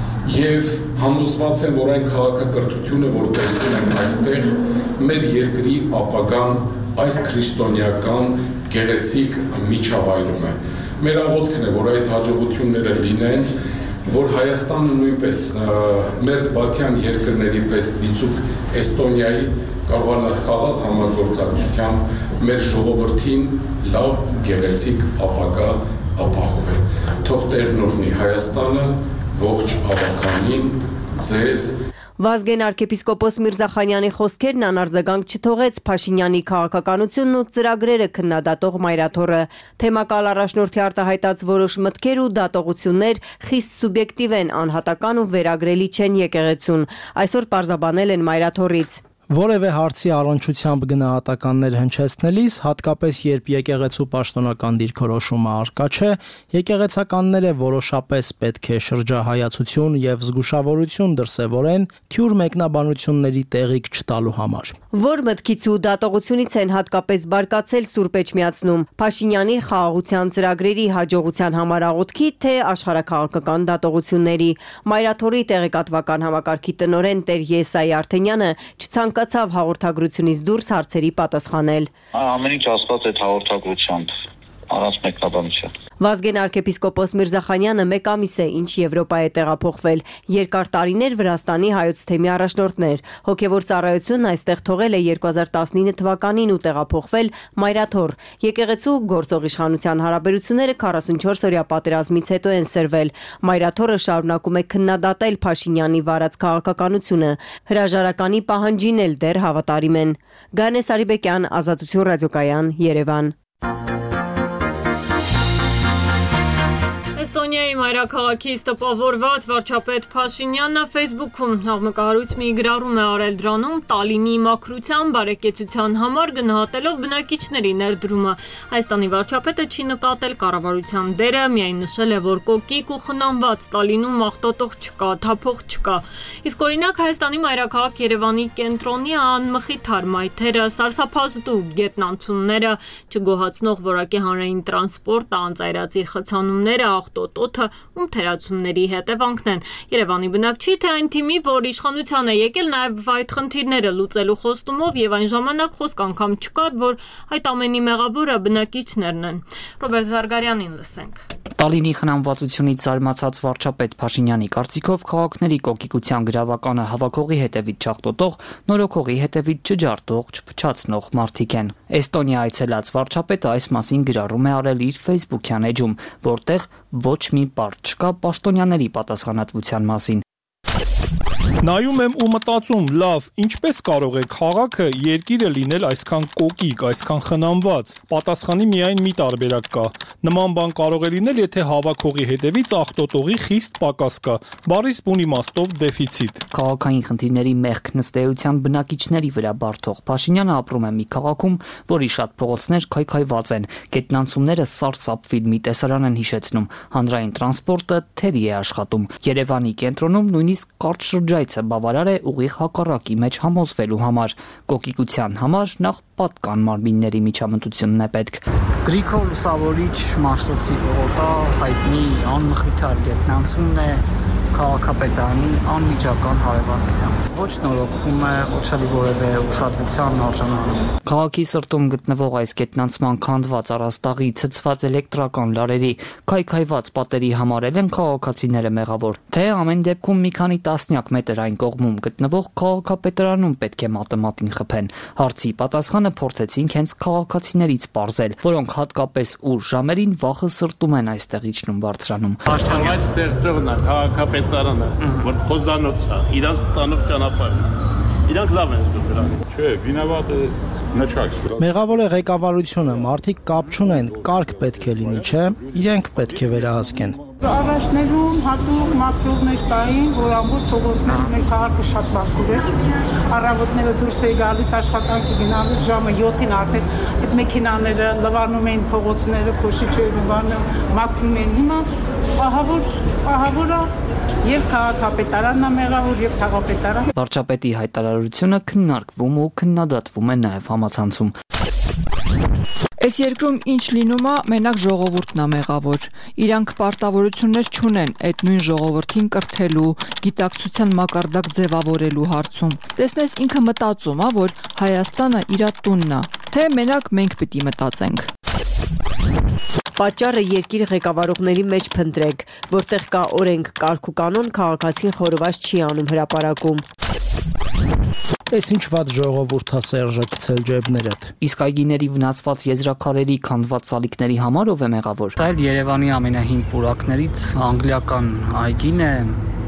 եւ համոզված եմ, որ այն քաղաքակրթությունը, որ տեսնում ենք այստեղ, մեր երկրի ապագան այս քրիստոնեական գեղեցիկ միջավայրում է։ Մեր աղոթքն է, որ այդ հաջողությունները լինեն, որ Հայաստանը նույնպես մեր Բալթյան երկրների պես դիցուկ Էստոնիայի կարողանա խաղաղ համագործակցությամբ մեր ժողովրդին լավ գեղեցիկ ապագա ապահովել։ Թող Տերն օրհնի Հայաստանը, ողջ ավականին, ձեզ։ Վազգեն arczepiskopos Միրզախանյանի խոսքերն անարձագանք չթողեց Փաշինյանի քաղաքականությունն ու ծրագրերը քննադատող մայրաթոռը։ Թեմակալ առաջնորդի արտահայտած որոշ մտքեր ու դատողություններ խիստ սուբյեկտիվ են, անհատական ու վերագրելի չեն եկեղեցուն։ Այսօր պարզաբանել են մայրաթոռից։ Որևէ հարցի առնչությամբ գնահատականներ հնչեցնելիս, հատկապես երբ եկեղեցու պաշտոնական դիրքորոշումը առկա չէ, եկեղեցականները որոշապես պետք է շրջահայացություն եւ զգուշավորություն դրսեւորեն թյուր մեկնաբանությունների տեղիք չտալու համար։ Որ մտքից ու դատողությունից են հատկապես բարկացել Սուրբ Էջմիածնում Փաշինյանի խաղաղության ծրագրերի հաջողության համար աղոթքի, թե աշխարհաքաղաքական դատողությունների։ Մայրաթոռի տեղեկատվական համակարգի տնօրեն Տեր Եսայի Արթենյանը չցանկացավ հաղորդագրությունից դուրս հարցերի պատասխանել։ Ամեն ինչ ասված այդ հաղորդագրությամբ առանց մեկնաբանության։ Վազգեն arczepiskopos Միրզախանյանը մեկ ամիս է, ինչ Եվրոպա է տեղափոխվել։ Երկար տարիներ Վրաստանի հայոց թեմի առաջնորդներ։ Հոգևոր ծառայությունն այստեղ թողել է երկու հազար տասնինը թվականին ու տեղափոխվել Մայրաթոռ։ Եկեղեցու գործող իշխանության հարաբերությունները քառասունչորս օրյա պատերազմից հետո են սրվել։ Մայրաթոռը շարունակում է քննադատել Փաշինյանի վարած քաղաքականությունը։ Հրաժարականի պահանջին էլ դեռ հավատարիմ են։ Գանես Արիբեկյան, Ազատություն ռադիոկայան, Երևան։ Էստոնիայի մայրաքաղաքից տպավորված վարչապետ Փաշինյանը Facebook-ում աղմկահարույց մի գրառում է արել դրանում Տալինի մաքրության բարեկեցության համար գնահատելով բնակիչների ներդրումը։ Հայաստանի վարչապետը չի նկատել կառավարության դերը, միայն նշել է, որ կոկիկ ու խնամված Տալինում աղտոտող չկա, թափող չկա։ Իսկ օրինակ Հայաստանի մայրաքաղաք Երևանի կենտրոնի անմխիթար մայթերը, սարսափազդու գետնանցումները, չգոհացնող որակի հանրային տրանսպորտը, անծայրածիր խցանումները, աղտոտոթը ում թերացումների հետևանքն են։ Երևանի բնակչի թե այն թիմի, որ իշխանության է եկել նաև այդ խնդիրները լուծելու խոստումով եւ այն ժամանակ խոսք անգամ չկար, որ այդ ամենի մեղավորը բնակիչներն են։ Ռոբերտ Զարգարյանին լսենք։ Տալինի խնամվածությունից զարմացած վարչապետ Փաշինյանի կարծիքով քաղաքների կոկիկության գրավականը հավաքողի հետևից չաղտոտող, նորոգողի հետևից չջարդող, չփչացնող մարդիկ են։ Էստոնիա այցելած վարչապետը այս մասին գրառում է արել իր Facebook-յան էջում, որտեղ ոչ մի բառ չկա պաշտոնյաների պատասխանատվության մասին։ Նայում եմ ու մտածում, լավ, ինչպես կարող է քաղաքը, երկիրը լինել այսքան կոկիկ, այսքան խնամված։ Պատասխանի միայն մի տարբերակ կա։ Նման բան կարող է լինել, եթե հավաքողի հետևից աղտոտողի խիստ պակաս կա, բառից բուն իմաստով դեֆիցիտ։ Քաղաքային խնդիրների մեղք նստեյության բնակիչների վրա բարդող Փաշինյանը ապրում է մի քաղաքում, որի շատ փողոցներ քայքայված են, գետնանցումները սարսափվիլ մի տեսարան են հիշեցնում, հանրային տրանսպորտը թերի է աշխատում։ Երևանի կենտրոնում նույնիսկ կարճ շրջայցը բավարար է ուղիղ հակառակի մեջ համոզվելու համար։ Կոկիկության համար նախ պատկան մարմինների միջամտությունն է պետք։ Գրիգոր Լուսավորիչ Մաշտոցի պողոտա հայտնի անմխիթար գետնանցումն է քաղաքապետարանի անմիջական հարևանությամբ։ Ոչ նորոգվում է, ոչ էլ որևէ ուշադրության արժանանում։ Քաղաքի սրտում գտնվող այս գետնանցման քանդված առաստաղի, ցցված էլեկտրական լարերի, քայքայված պատերի համարել են քաղաքացիները մեղավոր, թե ամեն դեպքում մի քանի տասնյակ մետր այն կողմում գտնվող քաղաքապետարանում պետք է մատը մատին խփեն։ Հարցի պատասխանը փորձեցինք հենց քաղաքացիներից պարզել, որոնք հատկապես ուր ժամերին վախը սրտում են այստեղ իջնում բարձրանում։ Պաշտպանված ստեղծողն է քաղաքապետարանը, որ խոզանոց է, իրանց տանող ճանապարհն է։ Իրանք լավ են զգում դրանից։ Չէ, վինավատը նչակս։ Մեղավոր է ղեկավարությունը, մարդիկ կապ չունեն, կարգ պետք է լինի, չէ՞։ Իրենք պետք է վերահասկեն։ Առաջներում հատուկ մակրոներ կային, որ ամբողջ փողոցներում մեր քաղաքը շատ բախուր էր։ Առավոտները դուրս էի գալիս աշխատանքի գնալու ժամը յոթին արդեն այդ մեքենաները լվանում էին փողոցները, քոշիչերը լվանում, մաքրում էին։ Հիմա ահավոր, ահավորը եւ քաղաքապետարանն է մեղավոր եւ քաղաքապետարանը։ Վարչապետի հայտարարությունը քննարկվում ու քննադատվում է նաեւ համացանցում։ Այս երկրում ինչ լինում է, մենակ ժողովուրդն է մեղավոր։ Իրանք պարտավորություններ չունեն այդ նույն ժողովրդին կրթելու, գիտակցության մակարդակ ձևավորելու հարցում։ Տեսնես ինքը մտածում է, որ Հայաստանը իր տունն է, թե մենակ մենք պիտի մտածենք։ Պատճառը երկիր ղեկավարողների մեջ փնտրեք, որտեղ կա օրենք, կարգ ու կանոն, քաղաքացին խորոված չի անում հրապարակում։ Այս ինչ վատ ժողովուրդ է Սերժը գցել ջեբներդ։ Իսկ այգիների վնասված եզրաքարերի քանդված սալիկների համար ով է մեղավոր։ Դա էլ Երևանի ամենահին պուրակներից անգլիական այգին է։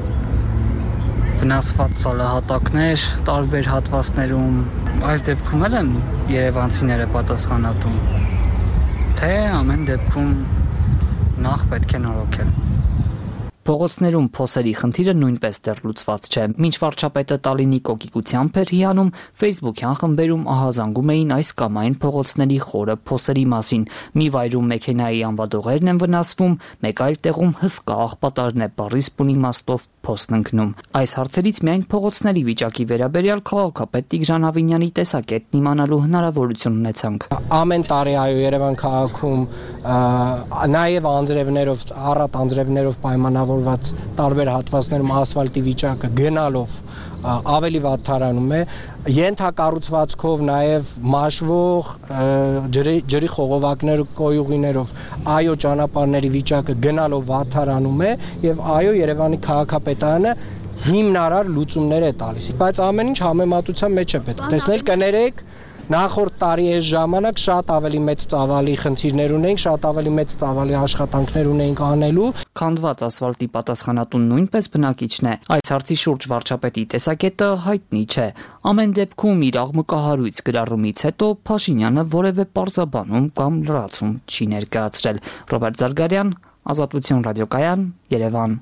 Վնասված սալահատակներ տարբեր հատվածներում, այս դեպքում էլ են երևանցիները պատասխանատու։ Թե ամեն դեպքում նախ պետք է նորոգել։ Փողոցներում փոսերի խնդիրը նույնպես դեռ լուծված չէ։ Մինչ վարչապետը Տալինի կոկիկությամբ էր հիանում, Facebook-յան խմբերում ահազանգում էին այս կամ այն փողոցների խորը փոսերի մասին։ Մի վայրում մեքենայի անվադողերն են վնասվում, մեկ այլ տեղում հսկա աղբատարն է բառից բուն իմաստով փոսն ընկնում։ Այս հարցերից միայն փողոցների վիճակի վերաբերյալ քաղաքապետ Տիգրան Ավինյանի տեսակետն իմանալու հնարավորություն ունեցանք։ Ամեն տարի այո Երևան քաղաքում նաև անձրևներով, առատ անձրևներով պայմանավորված տարբեր հատվածներում ասֆալտի վիճակը գնալով ավելի վատ թարանում է, ենթակառուցվածքով նաև մաշվող ջրի, ջրի խողովակներ ու կոյուղիներով այո ճանապարհների վիճակը գնալով վատ թարանում է եւ այո Երևանի քաղաքապետարանը հիմնարար լուծումներ է տալիս, բայց ամեն ինչ համեմատության մեջ է պետք տեսնել, կներեք Նախորդ տարի այս ժամանակ շատ ավելի մեծ ծավալի խնդիրներ ունենք, շատ ավելի մեծ ծավալի աշխատանքներ ունենք անելու։ Քանդված ասֆալտի պատասխանատուն նույնպես բնակիչն է։ Այս հարցի շուրջ վարչապետի տեսակետը հայտնի չէ։ Ամեն դեպքում իր աղմկահարույց գրառումից հետո Փաշինյանը որևէ պարզաբանում կամ լրացում չի ներկայացրել։ Ռոբերտ Զարգարյան, Ազատություն ռադիոկայան, Երևան։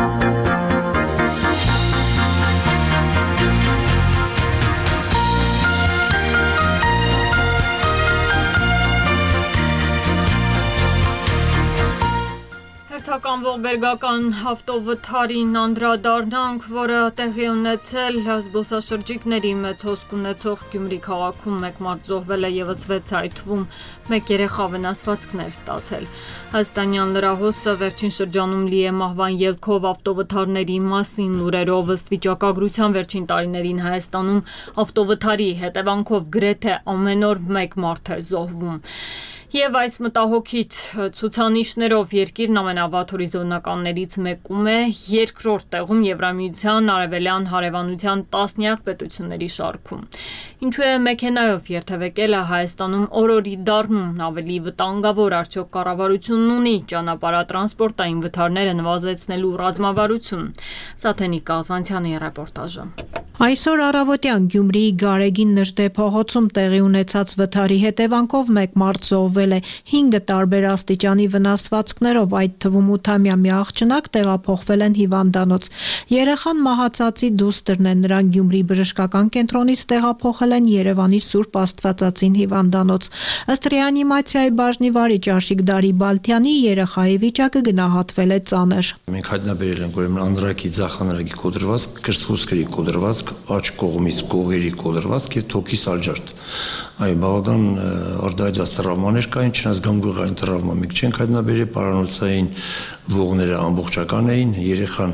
Հերթական ողբերգական ավտովթարին անդրադառնանք, որը տեղի ունեցել զբոսաշրջիկների մեծ հոսք ունեցող Գյումրի քաղաքում մեկ մարդ զոհվել է ևս վեց, այդ թվում մեկ երեխա վնասվածքներ ստացել։ Հայաստանյան լրահոսը վերջին շրջանում լի է մահվան ելքով ավտովթարների մասին լուրերով, ըստ վիճակագրության վերջին տարիներին Հայաստանում ավտովթարի հետևանքով գրեթե ամեն օր մեկ մարդ է զոհվում։ Եվ այս մտահոգիչ ցուցանիշներով երկիրն ամենավատ հորիզոնականներից մեկում է, երկրորդ տեղում Եվրամիության արևելյան հարևանության տասնյակ պետությունների շարքում։ Ինչու է մեքենայով երթևեկելը Հայաստանում օր-օրի դառնում ավելի վտանգավոր, արդյոք կառավարությունն ունի ճանապարհատրանսպորտային վթարները նվազեցնելու ռազմավարություն։ Սաթենիկ Կազանցյանի ռեպորտաժը։ Այսօր առավոտյան Գյումրիի Գարեգին Նժդե փողոցում տեղի ունեցած վթարի հետևանքով մեկ մարդ զոհվել է, հինգ տարբեր աստիճանի վնասվածքներով, այդ թվում ութամյա մի աղջնակ տեղափոխվել են հիվանդանոց։ Երեխան մահացածի դուստրն է, նրան Գյումրի բժշկական կենտրոնից տեղափոխել են Երևանի Սուրբ Աստվածածին հիվանդանոց։ Ըստ ռեանիմացիայի բաժնի վարիչ Աշիկ Դարիբալթյանի երեխայի վիճակը գնահատվել է ծանր։ Մենք հայտնաբերել ենք ուրեմն անդրակի ձախանրագի կոտրվածք, կրծքուսկրի կոտրվածք, աջ կողմից կողերի կոտրվածք եւ թոքի սալջարդ։ Այ բավական արդայացած տրավմաներ կային, չնայած գանգուղային տրավմա մենք չենք հայտնաբերել, պարանոցային ողները ամբողջական էին, երեխան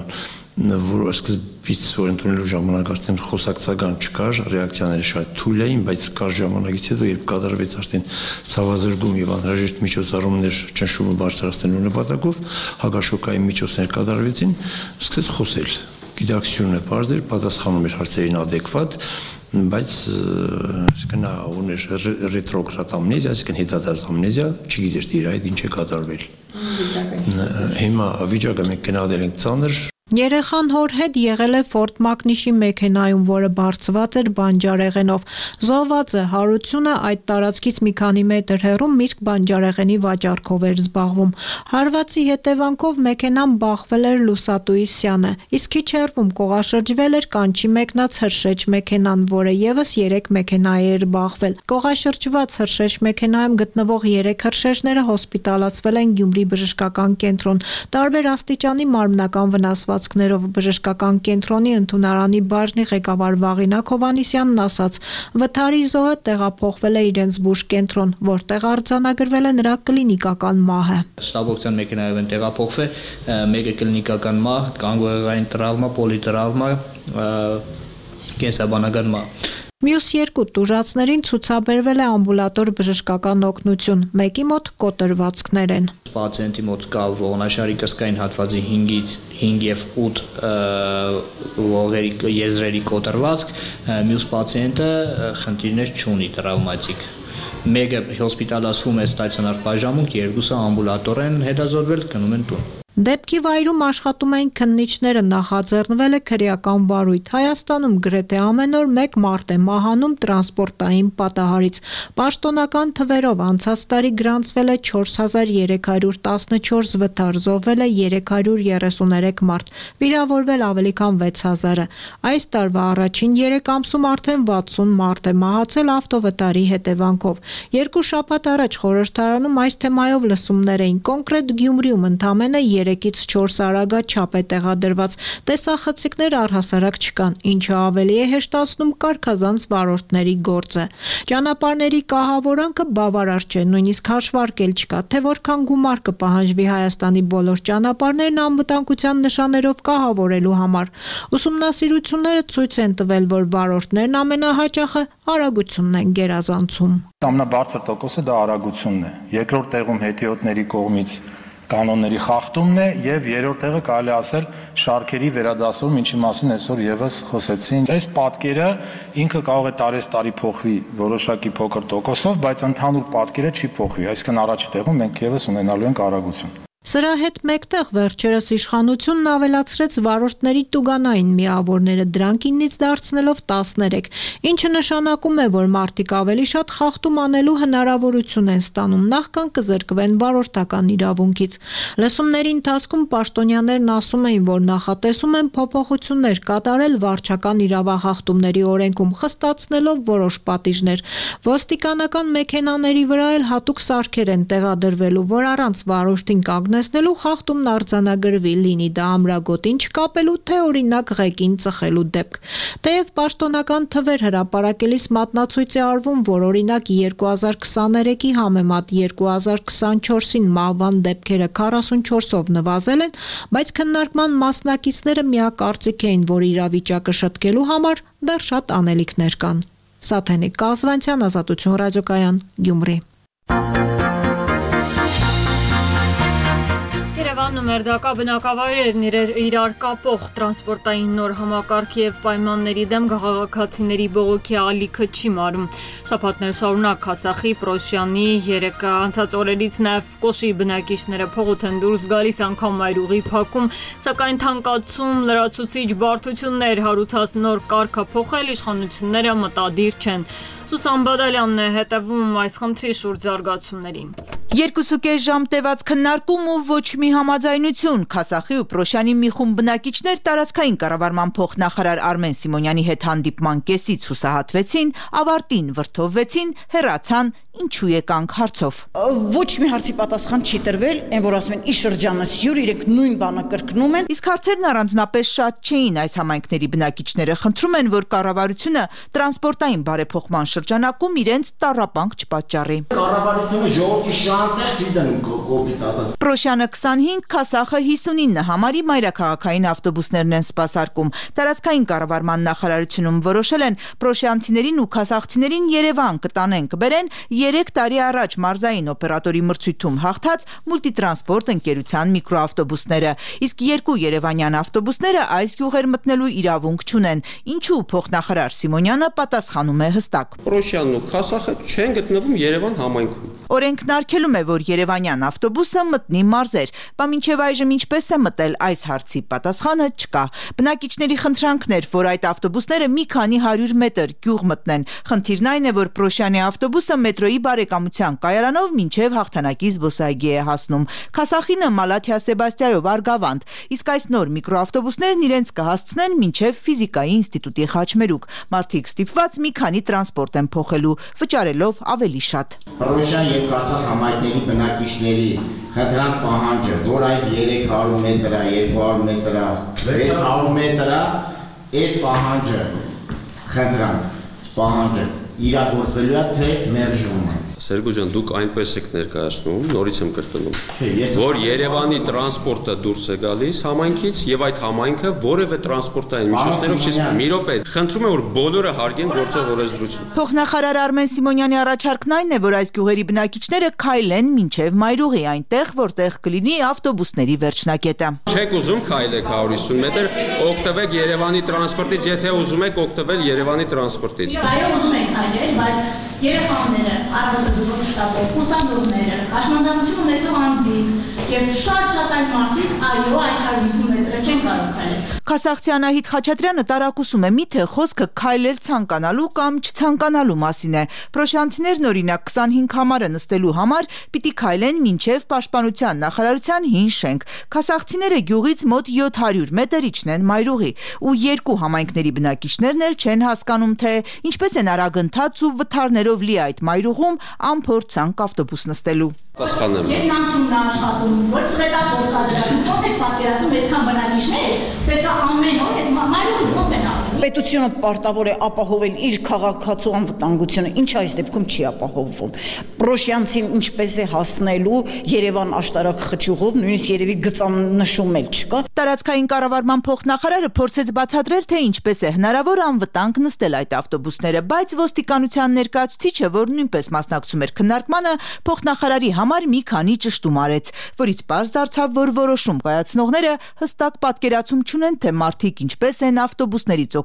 որ սկզբից որ ընդունելու ժամանակաշրջան խոսակցական չկար, ռեակցիաները շատ թույլ էին, բայց կարճ ժամանակից հետո երբ կատարվեց արդեն ցավազրկում եւ անհրաժեշտ միջոցառումներ ճնշումը բարձրացնելու նպատակով, հակաշոկային միջոցներ կատարվեցին, սկսեց խոսել։ Գիտակցությունը բարձր էր, պատասխանում էր հարցերին adekvat, բայց նա ուներ ռետրոգրադ ամնեզիա, այսինքն հետադարձ ամնեզիա, չգիտեր իր այդ ինչ է կատարվել։ Հիմա վիճակը մենք գնահատել ենք ծանր։ Երեխան հոր հետ եղել է Ford Mach-Nishի մեքենայում, որը բարձված էր բանջարեղենով։ Զոհվածը Հարությունը այդ տարածքից մի քանի մետր հեռու միրգ բանջարեղենի վաճառքով էր զբաղվում։ Հարվածի հետևանքով մեքենան բախվել էր լուսատուի սյանը, իսկ քիչ հեռվում կողաշրջվել էր կանչի մեկնած հրշեջ մեքենան, որը եւս երեք մեքենայի էր բախվել։ Կողաշրջված հրշեջ մեքենայում գտնվող երեք հրշեջները հոսպիտալացվել են Գյումրի բժշկական կենտրոն։ Տարբեր աստիճանի մարմնական վնասված ով բժշկական կենտրոնի ընդունարանի բաժնի ղեկավար Վաղինակ Հովանիսյանն ասաց, վթարի զոհը տեղափոխվել է իրենց բուժ կենտրոն, որտեղ արձանագրվել է նրա կլինիկական մահը։ Ստաբոկցիան մեքենայով են տեղափոխվել, մեկը կլինիկական մահ, գանգուղեղային տրավմա, պոլիտրավմա, կենսաբանական մահ։ Մյուս երկու տուժածներին ցուցաբերվել է ամբուլատոր բժշկական օգնություն, մեկի մոտ կոտրվածքներ են։ Պացիենտի մոտ կա ողնաշարի կսկային հատվածի հինգից հինգ եւ ութ ողերի եզրերի կոտրվածք, մյուս պացիենտը խնդիրներ չունի տրավմատիկ։ Մեկը հոսպիտալացվում է ստացիոնար բաժանմունք, երկուսը ամբուլատոր են հետազոտվել, գնում են տուն։ Դեպքի վայրում աշխատում էին քննիչները, նախաձեռնվել է քրեական վարույթ։ Հայաստանում գրեթե ամեն օր մեկ մարդ է մահանում տրանսպորտային պատահարից։ Պաշտոնական թվերով անցած տարի գրանցվել է չորս հազար երեք հարյուր տասնչորս վթար, զոհվել է երեք հարյուր երեսուներեք մարդ, վիրավորվել ավելի քան վեց հազարը։ Այս տարվա առաջին երեք ամսում արդեն վաթսուն մարդ է մահացել ավտովթարի հետևանքով։ Երկու շաբաթ առաջ խորհրդարանում այս թեմայով լսումներ էին, կոնկրետ Գյումրիում ընդամենը երեքից չորս արագաչափ է տեղադրված, տեսախցիկներ առհասարակ չկան, ինչը ավելի է հեշտացնում կարգազանց վարորդների գործը։ Ճանապարհների կահավորանքը բավարար չէ, նույնիսկ հաշվարկել չկա, թե որքան գումար կպահանջվի Հայաստանի բոլոր ճանապարհներն անվտանգության նշաններով կահավորելու համար։ Ուսումնասիրությունները ցույց են տվել, որ վարորդներն ամենահաճախը արագությունն են գերազանցում։ Ամենաբարձր տոկոսը դա արագությունն է։ Երկրորդ տեղում հետիոտների կողմից կանոնների խախտումն է եւ երրորդ տեղը կարելի ասել շարքերի վերադասում, ինչի մասին այսօր եւս խոսեցին։ Այս պատկերը ինքը կարող է տարեստարի փոխվի որոշակի փոքր տոկոսով, բայց ընդհանուր պատկերը չի փոխվի, այսինքն առաջի տեղում մենք եւս ունենալու ենք արագություն։ Սրա հետ մեկտեղ վերջերս իշխանությունն ավելացրեց վարորդների տուգանային միավորները, դրանք ինից դարձնելով տասներեք, ինչը նշանակում է, որ մարդիկ ավելի շատ խախտում անելու հնարավորություն են ստանում, նախքան կզրկվեն վարորդական իրավունքից։ Լսումների ընթացքում պաշտոնյաներն ասում էին, որ նախատեսում են փոփոխություններ կատարել վարչական իրավախախտումների օրենքում, խստացնելով որոշ պատիժներ։ Ոստիկանական մեքենաների վրա էլ հատուկ սարքեր են տեղադրվելու, որ առանց վարորդին կանգնելու խախտումն արձանագրվի, լինի դա ամրագոտին չկապելու, թե օրինակ ղեկին ծխելու դեպք։ Թեև պաշտոնական թվեր հրապարակելիս մատնացույց է արվում, որ օրինակ երկու հազար քսաներեքի համեմատ երկու հազար քսանչորսին մահվան դեպքերը քառասունչորսով նվազել են, բայց քննարկման մասնակիցները միակարծիք էին, որ իրավիճակը շտկելու համար դեռ շատ անելիքներ կան։ Սաթենիկ Կազվանցյան, Ազատություն ռադիոկայան, Գյումրի։ Երևանը մերձակա բնակավայրերն իրար կապող տրանսպորտային նոր համակարգ եւ պայմանների դեմ քաղաքացիների բողոքի ալիքը չի մարում։ Շաբաթներ շարունակ Քասախի, Պրոշյանի, երեք անցած օրերից նաեւ Կոշի բնակիչները փողոց են դուրս գալիս, անգամ Մայրուղի փակում, սակայն թանկացում, լրացուցիչ բարդություններ հարուցած նոր կարգը փոխել իշխանությունները մտադիր չեն։ Սուսան Բադալյանն է հետևում այս խնդրի շուրջ զարգացումներին։ Երկուսուկես ժամ տևած քննարկում ու ոչ մի համաձայնություն։ Քասախի ու Պրոշյանի մի խումբ բնակիչներ տարածքային կառավարման փոխնախարար Արմեն Սիմոնյանի հետ հանդիպման կեսից հուսահատվեցին, ավարտին վրդովվեցին, հեռացան, ինչու եկանք հարցով։ Ոչ մի հարցի պատասխան չի տրվել, այն որ ասում են ի շրջանը սյուր, իրենք նույն բանը կրկնում են։ Իսկ հարցերն առանձնապես շատ չէին այս համայնքների բնակիչները խնդրում են, որ կառավարությունը տրանսպորտային բարեփոխման շրջանակում իրենց տառապանք չպատճառի։ Կառավարությունը ժողովրդի շահերն չի դնում կոպիտ ասած։ Պրոշյանը քսանհինգ, Քասախը հիսունինը համարի մայրաքաղաքային ավտոբուսներն են սպասարկում։ Տարածքային կառավարման նախարարությունում որոշել են պրոշյանցիներին ու քասախցիներին Երևան կտանեն, կբերեն երեք տարի առաջ մարզային օպերատորի մրցույթում հաղթած մուլտիտրանսպորտ ընկերության միկրոավտոբուսները, իսկ երկու երևանյան ավտոբուսները այս գյուղեր մտնելու իրավունք չունեն, ինչու փոխնախարար Սիմոնյանը պատասխանում է հստակ։ Պրոշյանն ու Քասախը չեն գտնվում Երևան համայնքում։ Օրենքն արգելում է, որ երևանյան ավտոբուսը մտնի մարզեր, բա մինչև այժմ ինչպես է մտել այս հարցի պատասխանը չկա։ Բնակիչների խնդրանքն էր, որ այդ ավտոբուսները մի քանի հարյուր մետր գյուղ մտնեն։ Խնդիրն այն է, որ Պրոշյանի ավտոբուսը մետրոյի բարեկամության կայարանով մինչև հաղթանակի զբոսայգի է հասնում։ Քասախինը Մալաթիա Սեբաստիայով Արգավանդ, իսկ այս նոր միկրոավտոբուսներն իրենց կհասցնեն մինչև ֆիզիկայի ինստիտուտի Խաչմերուկ։ Մարդիկ ստիպված մի քանի տրանսպորտ են փոխելու, վճարելով ավելի շատ։ Պրոշյան եւ Քասախ համայնքների բնակիչների խնդրանք պահանջը, որ այդ երեք հարյուր մետրը, երկու հարյուր մետրը, վեց հարյուր մետրը, այդ պահանջը խնդրանք պահանջը իրագործվելու է թե մերժվում է։ Սերգո ջան, դուք այնպես եք ներկայացնում, նորից եմ կրկնում, որ Երևանի տրանսպորտը դուրս է գալիս համայնքից եւ այդ համայնքը որևէ տրանսպորտային միջոցներով չի սպասում։ Մի րոպե, խնդրում եմ, որ բոլորը հարգեն գործող օրենսդրություն։ Փոխնախարար Արմեն Սիմոնյանի առաջարկն այն է, որ այս գյուղերի բնակիչները քայլեն մինչև Մայրուղի, այնտեղ, որտեղ կլինի ավտոբուսների վերջնակետը։ Չեք ուզում քայլեք հարյուր հիսուն մետր, օգտվեք Երևանի տրանսպորտից, եթե ուզում եք օգտվել Երևանի տրանսպորտից։ Այո, ուզում ենք քայլել, բայց երեխաները, առավոտը շտապով, ուսանողները, հաշմանդամություն ունեցող անձինք եւ շատ-շատ այլ մարդիկ, այո, այդ հարյուր հիսուն մետրը չեն կարող քայլել։ Քասախցի Անահիտ Խաչատրյանը տարակուսում է, միթե խոսքը քայլել ցանկանալու կամ չցանկանալու մասին է։ Պրոշյանցիներն օրինակ քսանհինգ համարը նստելու համար պիտի քայլեն մինչև Պաշտպանության նախարարության հին շենք։ Քասախցիները գյուղից մոտ յոթ հարյուր մետր իջնեն Մայրուղի, ու երկու համայնքների բնակիչներն էլ չեն հասկանում, թե ինչպես են արագընթաց ու վթարներով լի այդ Մայրուղում անփորձանք ավտոբուս նստելու։ Պատասխանեմ։ Երկնանցումն աշխատում, որ սրետակով կա դրանում, ո՞նց եք պատկերացնում այդքան բնակիչներ, պետք է ամեն օր այդ Մայրուղին ո՞նց են ասում։ Պետությունը պարտավոր է ապահովել իր քաղաքացու անվտանգությունը, ինչ այս դեպքում չի ապահովվում։ Պրոշյանցին ինչպես է հասնելու Երևան աշտարակ խճուղով, նույնիսկ երևի գծաննշում էլ չկա։ Տարածքային կառավարման փոխնախարարը փորձեց բացատրել, թե ինչպես է հնարավոր անվտանգ նստել այդ ավտոբուսները, բայց ոստիկանության ներկայացուցիչը, որ նույնպես մասնակցում էր քննարկմանը, փոխնախարարի համար մի քանի ճշտում արեց, որից պարզ դարձավ, որ որոշում կայացնողները հստակ պատկերացում չունեն, թե մարդիկ ինչպես են ավտոբուսներից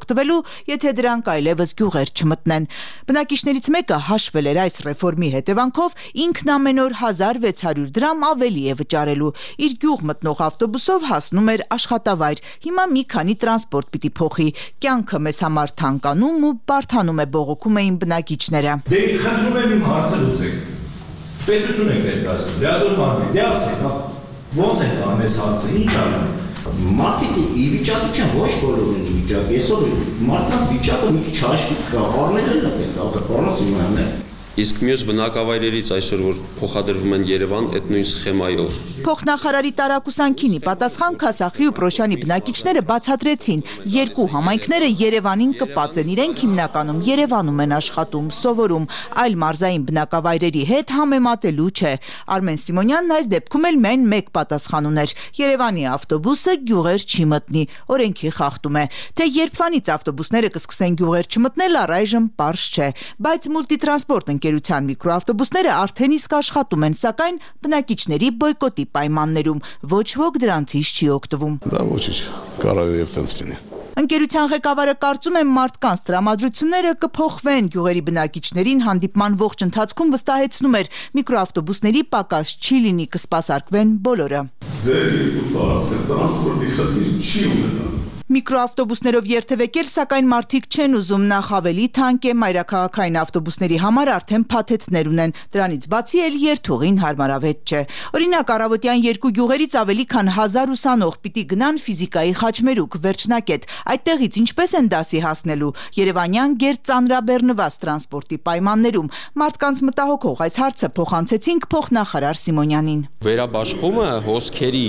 օգտվելու, եթե դրանք այլևս գյուղեր չմտնեն։ Բնակիչներից մեկը հաշվել էր այս ռեֆորմի հետևանքով ինքն ամեն օր հազար վեց հարյուր դրամ ավելի է վճարելու։ Իր գյուղ մտնող ավտոբուսով հասնում էր աշխատավայր։ Հիմա մի քանի տրանսպորտ պիտի փոխի։ Կյանքը մեզ համար թանկանում ու բարդանում է, բողոքում էին բնակիչները։ Դե խնդրում եմ իմ հարցը լուծեք։ Պետություն եք ներկայացնում, լիազոր մարմին, դե ասեք, ո՞նց եք անում այս հարցը, ինչ անում։ Մարդիկ ի վիճակի չեն, ոչ բոլորն են ի վիճակի, այսօր մարդկանց վիճակը մի քիչ հաշվի կա, առնել է պետք, ախր բանոց իմանալն է։ Իսկ մյուս բնակավայրերից այսօր որ փոխադրվում են Երևան, այդ նույն սխեմայով։ Փոխնախարարի տարակուսանքինի պատասխան Քասախի ու Պրոշյանի բնակիչները բացատրեցին, երկու համայնքները Երևանին կպած են, իրենք հիմնականում Երևանում են աշխատում, սովորում, այլ մարզային բնակավայրերի հետ համեմատելու չէ։ Արմեն Սիմոնյանն այս դեպքում էլ միայն մեկ պատասխան ուներ. Երևանի ավտոբուսը գյուղեր չի մտնի, օրենքի խախտում է։ Թե երբվանից ավտոբուսները կսկսեն գյուղեր չմտնել, առայժմ պարզ չէ, բայց մուլտիտրանսպորտ ընկերության միկրոավտոբուսները արդեն իսկ աշխատում են, սակայն բնակիչների բոյկոտի պայմաններում, ոչ ոք դրանցից չի օգտվում։ Դա ոչինչ, կարող է եւ տենց լինի։ Ընկերության ղեկավարը կարծում է մարդկանց տրամադրությունները կփոխվեն, գյուղերի բնակիչներին հանդիպման ողջ ընթացքում վստահեցնում էր, միկրոավտոբուսների պակաս չի լինի, կսպասարկվեն բոլորը։ Ձեր երկու տարածքը տրանսպորտի խնդիր չի ունենա։ Միկրոավտոբուսներով երթևեկել, սակայն մարդիկ չեն ուզում, նախ ավելի թանկ է, մայրաքաղաքային ավտոբուսների համար արդեն փաթեթներ ունեն, դրանից բացի էլ երթուղին հարմարավետ չէ։ Օրինակ, առավոտյան երկու գյուղերից ավելի քան հազար ուսանող պիտի գնան ֆիզիկայի խաչմերուկ, Վերջնակետ, այդտեղից ինչպես են դասի հասնելու, երևանյան գերծանրաբեռնված տրանսպորտի պայմաններում։ Մարդկանց մտահոգող այս հարցը փոխանցեցինք փոխնախարար Սիմոնյանին։ Վերաբաշխումը հոսքերի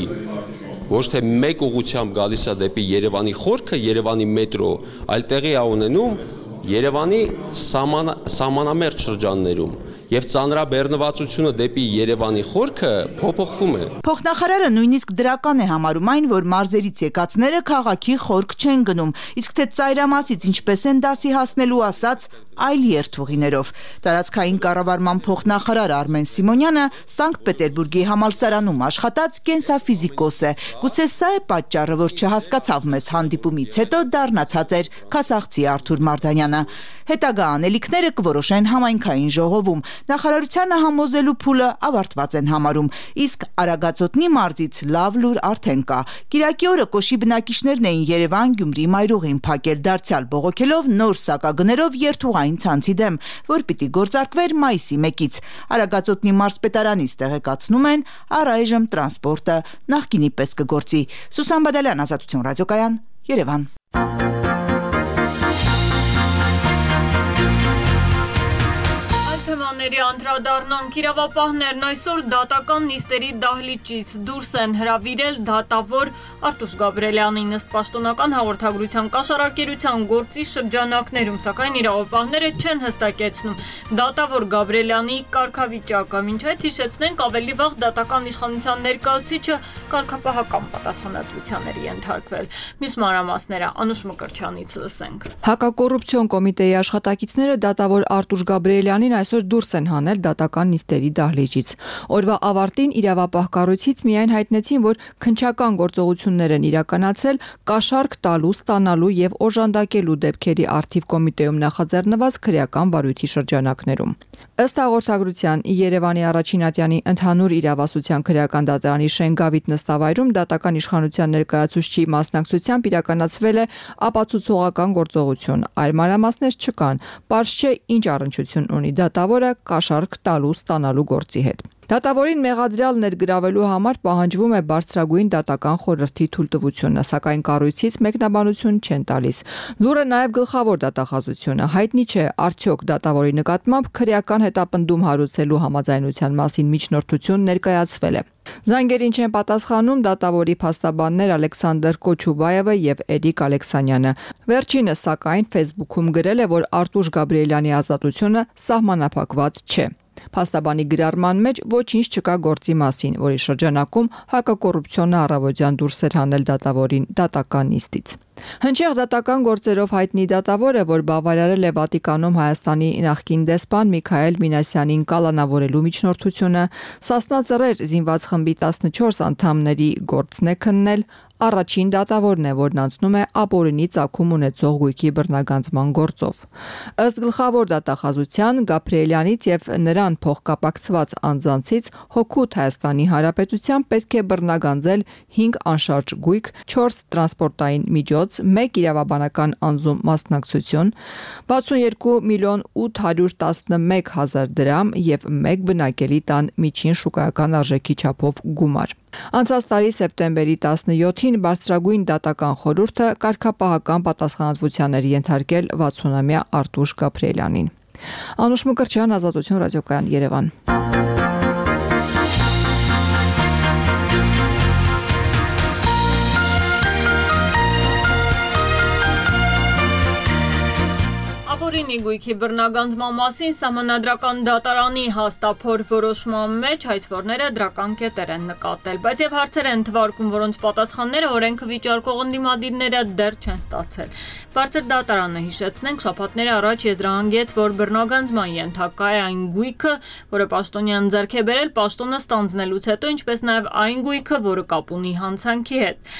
ոչ թե մեկ ուղղությամբ գալիս է դեպի Երևանի խորքը, Երևանի մետրո, այլ տեղի է ունենում Երևանի սահմանամերձ շրջաններում եւ ծանրաբեռնվածությունը դեպի Երևանի խորքը փոփոխվում է։ Փոխնախարարը նույնիսկ դրական է համարում այն, որ մարզերից եկածները քաղաքի խորք չեն գնում, իսկ թե ծայրամասից ինչպես են դասի հասնելու, ասած այլ երթուղիներով։ Տարածքային կառավարման փոխնախարար Արմեն Սիմոնյանը Սանկտ Պետերբուրգի համալսարանում աշխատած կենսաֆիզիկոս է։ Գուցե սա է պատճառը, որ չհասկացավ մեզ հանդիպումից հետո դառնացած էր քասախցի Արթուր Մարդանյանը։ Հետագա անելիքները կորոշեն համայնքային ժողովում։ Նախարարությանը համոզելու փուլը ավարտված են համարում, իսկ Արագածոտնի մարզից լավ լուր արդեն կա։ Կիրակի օրը Կոշի բնակիչներն էին Երևան Գյումրի մայրուղին փակել, դարձյալ բողոքելով նոր սակագներով երթուղային ցանցի դեմ, որ պիտի գործարկվեր մայիսի մեկից։ Արագածոտնի մարզպետարանից տեղեկացնում են, առայժմ տրանսպորտը նախկինի պես կգործի։ Սուսան Բադալյան, Ազատություն ռադիոկայան, Երևան։ Թեմաների անդրադառնանք, իրավապահներն այսօր դատական նիստերի դահլիճից դուրս են հրավիրել դատավոր Արտուշ Գաբրելյանին, ըստ պաշտոնական հաղորդագրության կաշառակերության գործի շրջանակներում, սակայն իրավապահները չեն հստակեցնում դատավոր Գաբրելյանի կարգավիճակը։ Մինչ այդ հիշեցնենք, ավելի վաղ դատական իշխանության ներկայացուցիչը կարգապահական պատասխանատվության էր ենթարկվել։ Մյուս մանրամասները Անուշ Մկրտչյանից լսենք։ Հակակոռուպցիոն կոմիտեի աշխատակիցները դատավոր Արտուշ Գաբրելյանին այսօր դուրս են հանել դատական նիստերի դահլիճից։ Օրվա ավարտին իրավապահ կառույցից միայն հայտնեցին, որ քննչական գործողություններ են իրականացրել կաշառք տալու, ստանալու եւ օժանդակելու դեպքերի առթիվ կոմիտեում նախաձեռնված քրեական վարույթի շրջանակներում։ Ըստ հաղորդագրության Երևանի առաջին ատյանի ընդհանուր իրավասության քրեական դատարանի Շենգավիթ նստավայրում դատական իշխանության ներկայացուցչի մասնակցությամբ իրականացվել է ապացուցողական գործողություն։ Այլ մանրամասներ չկան, պարզ չէ ինչ առնչություն ունի դատավորը կաշառք տալու ստանալու գործի հետ։ Դատավորին մեղադրյալ ներգրավելու համար պահանջվում է բարձրագույն դատական խորհրդի թույլտվությունը, սակայն կառույցից մեկնաբանություն չեն տալիս։ Լուրը նաև գլխավոր դատախազությունը հայտնի չէ, արդյոք դատավորի նկատմամբ քրեական հետապնդում հարուցելու համաձայնության մասին միջնորդություն ներկայացվել է։ Զանգերին չեն պատասխանում դատավորի փաստաբաններ Ալեքսանդր Կոչուբաևը եւ Էրիկ Ալեքսանյանը։ Վերջինը, սակայն, Facebook-ում գրել է, որ Արտուշ Գաբրելյանի ազատությունը սահմանափակված չէ։ Փաստաբանի գրառման մեջ ոչինչ չկա գործի մասին, որի շրջանակում հակակոռուպցիոնը առավոտյան դուրս էր հանել դատավորին դատական նիստից։ Հնչեղ դատական գործերով հայտնի դատավորը, որ բավարարել է Վատիկանում Հայաստանի նախկին դեսպան Միքայել Մինասյանին կալանավորելու միջնորդությունը, Սասնա Ծռեր զինված խմբի տասնչորս անդամների գործն է քննել, առաջին դատավորն է, որն անցնում է ապօրինի ծագում ունեցող գույքի բռնագանձման գործով։ Ըստ գլխավոր դատախազության Գաբրիելյանից եւ նրան փոխկապակցված անձանցից հօգուտ Հայաստանի Հանրապետության պետք է բռնագանձել հինգ անշարժ գույք, չորս տրանսպորտային միջոց, մեկ իրավաբանական անձում մասնակցություն, վաթսունյոթ միլիոն ութ հարյուր տասնմեկ հազար դրամ եւ մեկ բնակելի տան միջին շուկայական արժեքի չափով գումար։ Անցած տարի սեպտեմբերի տասնյոթին բարձրագույն դատական խորհուրդը կարգապահական պատասխանատվության էր ենթարկել վաթսունամյա Արտուշ Գաբրիելյանին։ Անուշ Մկրտչյան, Ազատություն, ռադիոկայան, Երևան։ Ապօրինի գույքի բռնագանձման մասին Սահմանադրական դատարանի հաստափոր որոշման մեջ հայցվորները դրական կետեր են նկատել, բայց եւ հարցեր են թվարկում, որոնց պատասխանները օրենքը վիճարկող ընդդիմադիրները դեռ չեն ստացել։ Բարձր դատարանը, հիշեցնենք, շաբաթներ առաջ եզրահանգեց, որ բռնագանձման ենթակա է այն գույքը, որը պաշտոնյան ձեռք է բերել պաշտոնը ստանձնելուց հետո, ինչպես նաեւ այն գույքը, որը կապ ունի հանցանքի հետ։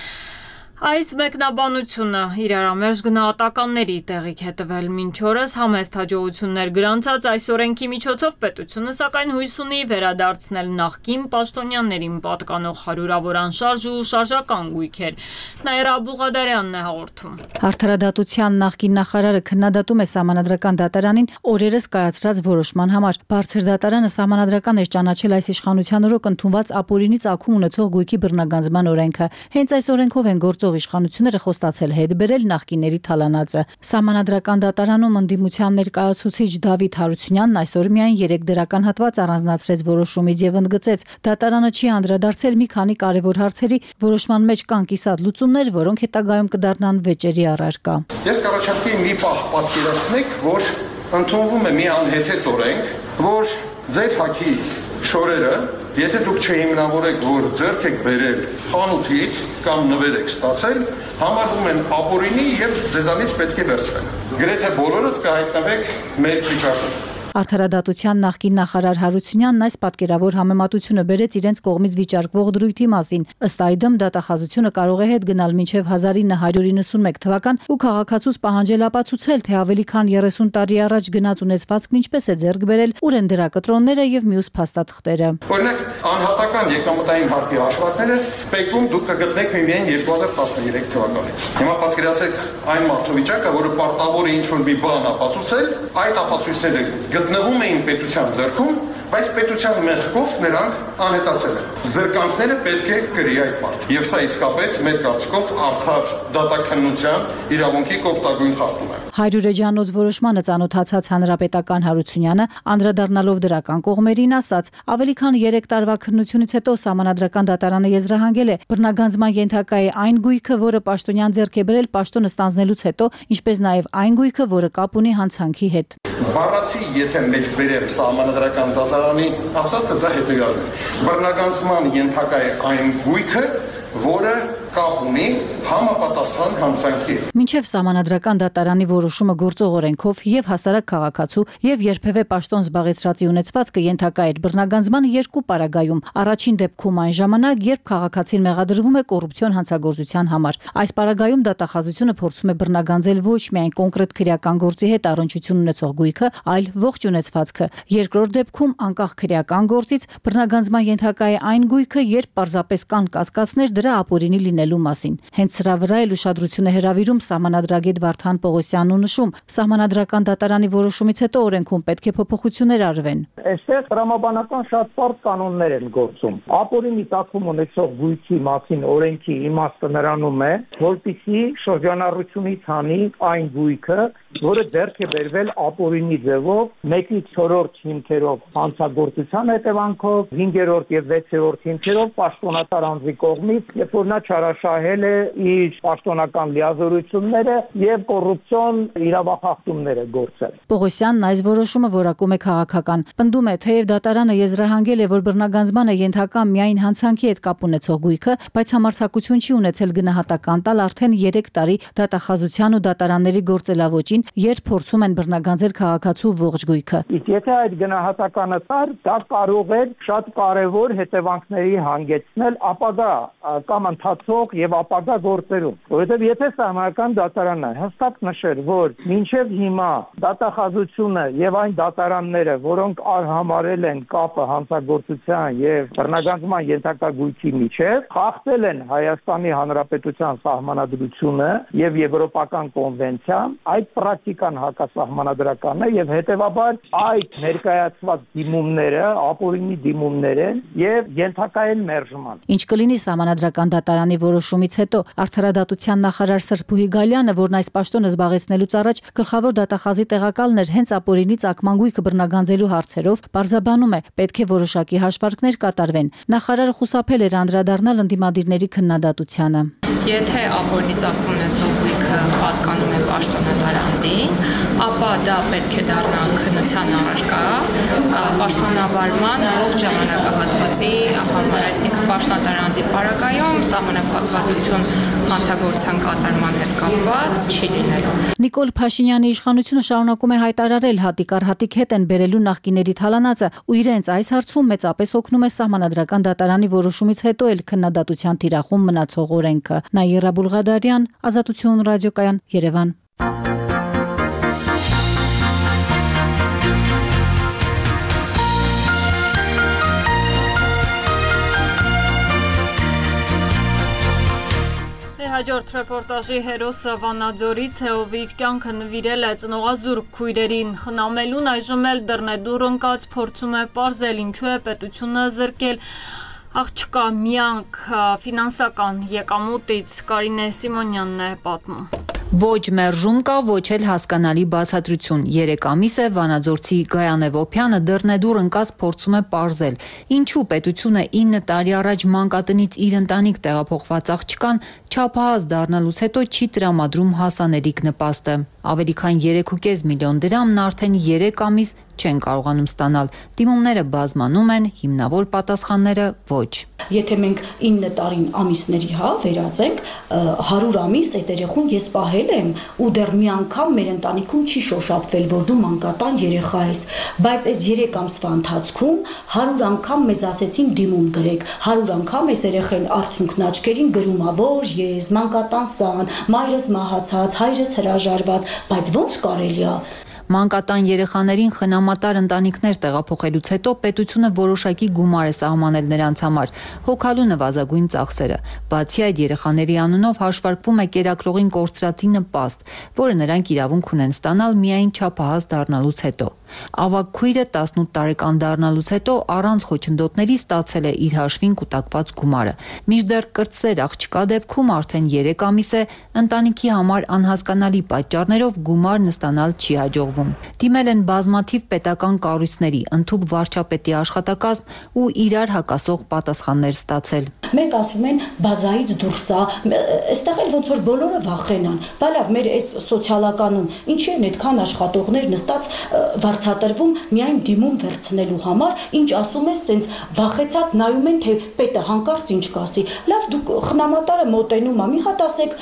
Այս մեկնաբանությունը իրարամերժ գնահատականների տեղիք է տվել մինչ օրս համեստ հաջողություններ գրանցած այս օրենքի միջոցով պետությունը սակայն հույս ունի վերադարձնել նախկին պաշտոնյաներին պատկանող հարյուրավոր անշարժ ու շարժական գույքեր։ Նաիրա Բուղադարյանն է հաղորդում։ Արդարադատության նախկին նախարարը քննադատում է Սահմանադրական դատարանին օրերս կայացրած որոշման համար։ Բարձր դատարանը սահմանադրական էր ճանաչել այս իշխանության օրոք ընդունված ապօրինի ծագում ունեցող գույքի բռնագանձման օրենքը։ Հենց այս օրենքով են գործ իշխանությունները խոստացել հետ բերել նախկիների թալանածը։ Սահմանադրական դատարանում ընդդիմության ներկայացուցիչ Դավիթ Հարությունյանն այսօր միայն երեք դրական հատված առանձնացրեց որոշումից եւ ընդգծեց, դատարանը չի անդրադարձել մի քանի կարևոր հարցերի, որոշման մեջ կան կիսատ լուծումներ, որոնք հետագայում կդառնան վեճերի առարկա։ Ես կառաջարկեի մի պահ պատկերացնեք, որ ընդունվում է մի անհեթեթ օրենք, որ ձեր հագի շորերը, եթե դուք չհիմնավորեք, որ ձեռք եք բերել խանութից կամ նվեր եք ստացել, համարվում են ապօրինի եւ ձեզանից պետք է վերցվեն։ Գրեթե բոլորդ կհայտնվեք մեր վիճակում։ Արդարադատության նախկին նախարար Հարությունյանն այս պատկերավոր համեմատությունը բերեց իրենց կողմից վիճարկվող դրույթի մասին։ Ըստ այդմ դատախազությունը կարող է հետ գնալ մինչև հազար ինը հարյուր իննսունմեկ թվական ու քաղաքացուց պահանջել ապացուցել, թե ավելի քան երեսուն տարի առաջ գնած ունեցվածքն ինչպես է ձեռք բերել, ուր են դրա կտրոնները եւ մյուս փաստաթղթերը։ Օրինակ, անհատական եկամտային հարկի հաշվարկները Պեկում դուք կգտնեք միայն երկու հազար տասներեք թվականից։ Հիմա պատկերացրեք այն մարդու վիճակը, որը պարտավոր է ինչ-որ մի բան ապացուցել, այդ ապացույցները գտնվում էին պետության ձեռքում, բայց պետության մեղքով նրանք անհետացել են։ Զրկանքները պետք է կրի այդ մարդը։ Եվ սա իսկապես մեր կարծիքով արդար դատաքննության իրավունքի կողմնակույն խախտում է։ Հարյուր էջանոց որոշմանը ծանոթացած հանրապետական Հարությունյանը անդրադառնալով դրական կողմերին ասաց, ավելի քան երեք տարվա քննությունից հետո Սահմանադրական դատարանը եզրահանգել է բռնագանձման ենթակա է այն գույքը, որը պաշտոնյան ձեռք է բերել պաշտոնը ստանձնելուց հետո, ինչպես նաև այն գույքը, որը կապ ունի հանցանքի հետ։ Բառացի, եթե մեջ բերեմ Սահմանադրական դատարանի ասածը, դա հետեւյալն է։ Բռնագանձման ենթակա է այն գույքը, որը կապ ունի համապատասխան հանցանքի։ Մինչև Սահմանադրական դատարանի որոշումը գործող օրենքով եւ հասարակ քաղաքացու եւ երբևէ պաշտոն զբաղեցրածի ունեցվածքը ենթակա էր բռնագանձման երկու պարագայում։ Առաջին դեպքում այն ժամանակ, երբ քաղաքացին մեղադրվում է կոռուպցիոն հանցագործության համար։ Այս պարագայում դատախազությունը փորձում է բռնագանձել ոչ միայն կոնկրետ քրեական գործի հետ առնչություն ունեցող գույքը, այլ ողջ ունեցվածքը։ Երկրորդ դեպքում անկախ քրեական գործից բռնագանձման ենթակա է այն գույքը, երբ պարզապես կան կասկածներ դրա ապօրինի լինելու մասին։ Հենց սրա վրա էլ ուշադրություն է հրավիրում սահմանադրագետ Վարդան Պողոսյանն ու նշում, Սահմանադրական դատարանի որոշումից հետո օրենքում պետք է փոփոխություններ արվեն։ Այստեղ տրամաբանական շատ պարզ կանոններ են գործում։ Ապօրինի ծագում ունեցող գույքի մասին օրենքի իմաստը նրանում է, որպեսզի շրջանառությունից հանի այն գույքը, որը ձեռք է բերվել ապօրինի ձևով մեկից չորրորդ հիմքերով հանցագործության հետևանքով, հինգերորդ եւ վեցերորդ հիմքերով պաշտոնատար անձի կողմից, երբ որ նա չարաշահել է իր պաշտոնական լիազորությունները եւ կոռուպցիոն իրավախախտումներ է գործել։ Պողոսյանն այս որոշումը որակում է քաղաքական։ Պնդում է, թեև դատարանը եզրահանգել է, որ բռնագանձմանը ենթակա միայն հանցանքի հետ կապ ունեցող գույքը, բայց համարձակություն չի ունեցել գնահատական տալ արդեն երեք տարի դատախազության ու դատարանների գործելավոճին ժամին, երբ փորձում են բռնագանձել քաղաքացու ողջ գույքը։ Իսկ եթե այդ գնահատականը տար, դա կարող է շատ կարևոր հետևանքների հանգեցնել ապագա կամ ընթացող եւ ապագա գործերում, որովհետեւ եթե սահմանական դատարանը հստակ նշեր, որ մինչեւ հիմա դատախազությունը եւ այն դատարանները, որոնք արհամարել են կապը հանցագործության եւ բռնագանձման ենթակա գույքի միջեւ, խախտել են Հայաստանի Հանրապետության սահմանադրությունը եւ եվրոպական կոնվենցիան, այդ պրակտիկան հակասահմանադրական է եւ հետեւաբար այդ ներկայացված դիմումները, ապօրինի դիմումներ են եւ ենթակա են մերժման։ Ինչ կլինի սահմանադրական դատարանի որոշումից հետո, Արդարադատության նախարար Սրբուհի Գալյանը, որն այս պաշտոնը զբաղեցնելուց առաջ գլխավոր դատախազի տեղակալն էր հենց ապօրինի ծագման գույքը բռնագանձելու հարցերով, պարզաբանում է, պետք է որոշակի հաշվարկներ կատարվեն։ Նախարարը խուսափել էր անդրադառնալ ընդդիմադիրների քննադատությանը։ Եթե ապօրինի ծագում ունեցող գույքը պատկանում է պաշտոնատար անձին, ապա դա պետք է դառնա քննության առարկա պաշտոնավարման ողջ ժամանակահատվածի համար, այսինքն պաշտոնատար անձի պարագայում սահմանափակվածություն հանցագործության կատարման հետ կապված չի լինելու։ Նիկոլ Փաշինյանի իշխանությունը շարունակում է հայտարարել հատիկ առ հատիկ հետ են բերելու նախկիների թալանացը ու իրենց այս հարցում մեծապես օգնում է սահմանադրական դատարանի որոշումից հետո էլ քննադատության թիրախում մնացող օրենքը։ Նաիրա Բուլղադարյան, Ազատություն ռադիոկայան, Երևան։ Հաջորդ ռեպորտաժի հերոսը Վանաձորից է, ով իր կյանքը նվիրել է ծնողազուրկ քույրերին խնամելուն, այժմ էլ դռնեդուռ ընկած փորձում է պարզել ինչու է պետությունը զրկել աղջկա միանք ֆինանսական եկամուտից։ Կարինե Սիմոնյանն է պատմում։ Ոչ մերժում կա, ոչ էլ հասկանալի բացատրություն։ Երեք ամիս է Վանաձորցի Գայան Էվոպյանը դռնեդուռ ընկած փորձում է պարզել, ինչու պետությունը ինը տարի առաջ մանկատնից իր ընտանիք տեղափոխված աղջկան չափահաս դառնալուց հետո չի տրամադրում հասանելիք նպաստը։ Ավելի քան երեք ու կես միլիոն դրամն արդեն երեք ամիս չեն կարողանում ստանալ։ Դիմումները բազմանում են, հիմնավոր պատասխանները ոչ։ Եթե մենք ինը տարին ամիսների հա վերածենք, հարյուր ամիս այդ երեխուն ես պահել եմ ու դեռ մի անգամ մեր ընտանիքում չի շոշափվել, որ դու մանկատան երեխա ես, բայց այս երեք ամսվա ընթացքում հարյուր անգամ մեզ ասեցին դիմում գրեք, հարյուր անգամ այս երեխեն արցունքն աչքերին գրում ա, որ ես մանկատան սան, մայրս մահացած, հայրս հրաժարված, բայց ոնց կարելի է։ Մանկատան երեխաներին խնամատար ընտանիքներ տեղափոխելուց հետո պետությունը որոշակի գումար է սահմանել նրանց համար, հոգալու նվազագույն ծախսերը։ Բացի այդ, երեխաների անունով հաշվարկվում է կերակրողին կորցրածի նպաստ, որը նրանք իրավունք ունեն ստանալ միայն չափահաս դառնալուց հետո։ Ավագ քույրը տասնութ տարեկան դառնալուց հետո առանց խոչընդոտների ստացել է իր հաշվին կուտակված գումարը։ Մինչդեռ կրտսեր աղջկա դեպքում արդեն երեք ամիս է ընտանիքի համար անհասկանալի պատճառներով գումարն ստանալ չի հաջողվում։ Դիմել են բազմաթիվ պետական կառույցների, ընդհուպ վարչապետի աշխատակազմ ու իրար հակասող պատասխաններ ստացել։ Մեկ ասում են բազայից դուրս է, այստեղ էլ ոնց որ բոլորը վախենան։ Բա լավ, մեր այս սոցիալականում ինչի են այդքան աշխատողներ նստած վարձատրվում միայն դիմում վերցնելու համար, ինչ ասում ես, սենց վախեցած նայում են, թե պետը հանկարծ ինչ կասի։ Լավ, դուք խնամատարը մոտենում ա, մի հատ ասեք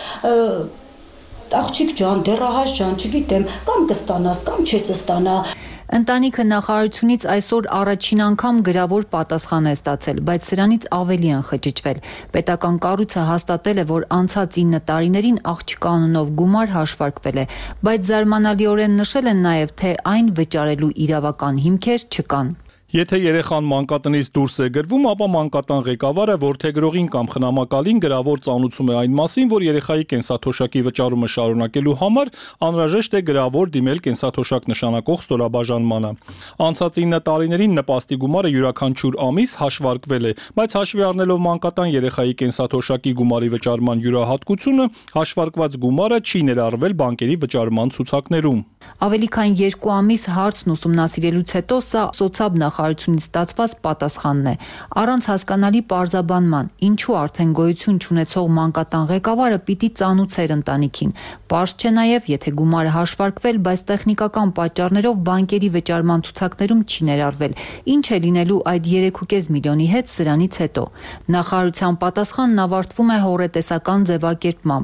աղջիկ ջան, դեռահաս ջան, չգիտեմ, կամ կստանաս, կամ չես ստանա։ Ընտանիքը նախարարությունից այսօր առաջին անգամ գրավոր պատասխան է ստացել, բայց սրանից ավելի են խճճվել։ Պետական կառույցը հաստատել է, որ անցած ինը տարիներին աղջկա անունով գումար հաշվարկվել է, բայց զարմանալիորեն նշել են նաև, թե այն վճարելու իրավական հիմքեր չկան։ Եթե երեխան մանկատնից դուրս է գրվում, ապա մանկատան ղեկավարը որդեգրողին կամ խնամակալին գրավոր ծանուցում է այն մասին, որ երեխայի կենսաթոշակի վճարումը շարունակելու համար անհրաժեշտ է գրավոր դիմել կենսաթոշակ նշանակող ստորաբաժանմանը։ Անցած ինը տարիներին նպաստի գումարը յուրաքանչյուր ամիս հաշվարկվել է, բայց հաշվի առնելով մանկատան երեխայի կենսաթոշակի գումարի վճարման յուրահատկությունը, հաշվարկված գումարը չի ներառվել բանկերի վճարման ցուցակներում։ Ավելի քան երկու ամիս հարցն ուսումնասիրելուց հետո սա սոցիալ նախարարությունից ստացված պատասխանն է։ Առանց հասկանալի պարզաբանման, ինչու արդեն գոյություն չունեցող մանկատան ղեկավարը պիտի ծանուցեր ընտանիքին։ Պարզ չէ նաև, եթե գումարը հաշվարկվել, բայց տեխնիկական պատճառներով բանկերի վճարման ցուցակներում չի ներառվել, ինչ է լինելու այդ երեք ու կես միլիոնի հետ սրանից հետո։ Նախարարության պատասխանն ավարտվում է հոռետեսական ձևակերպմամբ։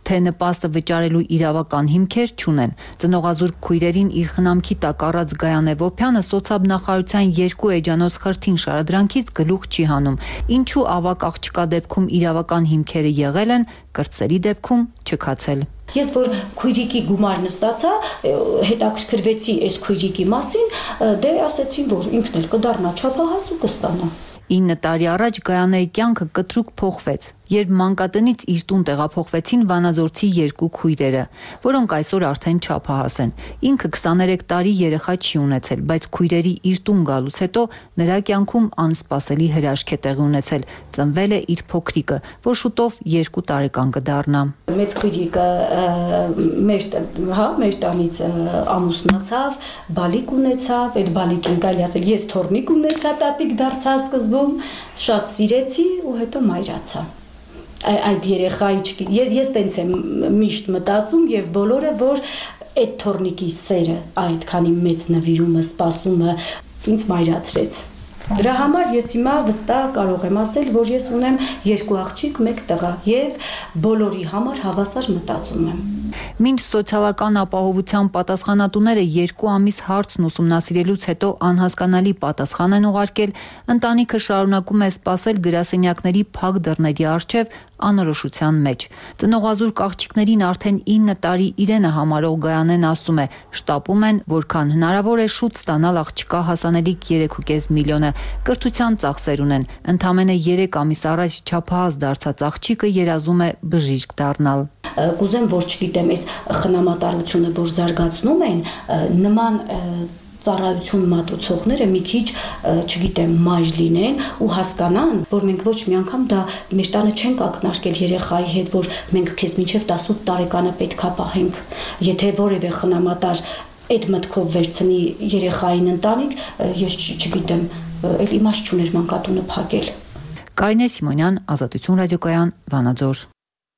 թե նպաստը վճարելու իրավական հիմքեր չունեն։ Ծնողազուրկ քույրերին իր խնամքի տակ առած Գայան Էվոպյանը սոցիալնախարարության երկու էջանոց խրթին շարադրանքից գլուխ չի հանում։ Ինչու ավակ աղջկա դեպքում իրավական հիմքերը եղել են, կրտսերի դեպքում չքացել։ Ես որ քույրիկի գումարն ստացա, հետաքրքրվեցի այս քույրիկի մասին, դե ասեցին, որ ինքն էլ կդառնա չափահաս ու կստանա։ ինը տարի առաջ Գայանեի կյանքը կտրուկ փոխվեց, երբ մանկատնից իր տուն տեղափոխվեցին վանաձորցի երկու քույրերը, որոնք այսօր արդեն չափահաս են։ Ինքը քսաներեք տարի երեխա չի ունեցել, բայց քույրերի իր տուն գալուց հետո նրա կյանքում անսպասելի հրաշք է տեղի ունեցել։ Ծնվել է իր փոքրիկը, որ շուտով երկու տարեկան կդառնա։ Մեծ քույրիկը մեր, հա, մեր տանից ամուսնացավ, բալիկ ունեցավ, այդ բալիկին կարելի ասել ես թորնիկ ունեցա, տատիկ դարձա սկզբում, շատ սիրեցի ու հետո մայրացա։ Այդ երեխայի ես ես տենց եմ միշտ մտածում եւ բոլորը որ այդ թորնիկի սերը այդքանի մեծ նվիրումը սպասումը ինձ մայրացրեց։ Դրա համար ես հիմա վստահ կարող եմ ասել, որ ես ունեմ երկու աղջիկ, մեկ տղա եւ բոլորի համար հավասար մտածում եմ։ Մինչ սոցիալական ապահովության պատասխանատուները երկու ամիս հարցն ուսումնասիրելուց հետո անհասկանալի պատասխան են ուղարկել, ընտանիքը շարունակում է սպասել գրասենյակների փակ դռների առջև անորոշության մեջ։ Ծնողազուրկ աղջիկներին արդեն ինը տարի իրենը համարող Գայանեն ասում է, շտապում են, որքան հնարավոր է շուտ ստանալ աղջկա հասանելիք երեք ու կես միլիոնը, կրթության ծախսեր ունեն, ընդամենը երեք ամիս առաջ չափահաս դարձած աղջիկը երազում է բժիշկ դառնալ։ Կուզեմ, որ չգիտեմ, այս խնամատարությունը, որ զարգացնում են, նման ծառայություն մատուցողները մի քիչ, չգիտեմ, մայր լինեն ու հասկանան, որ մենք ոչ մի անգամ դա մեր տանը չենք ակնարկել երեխայի հետ, որ մենք քեզ մինչև տասութ տարեկանը պետքա պահենք։ Եթե որևէ խնամատար այդ մտքով վերցնի երեխային ընտանիք, ես չգիտեմ, այլ իմաստ չուներ մանկատունը փակել։ Կարինե Սիմոնյան, Ազատություն ռադիոկայան, Վանաձոր։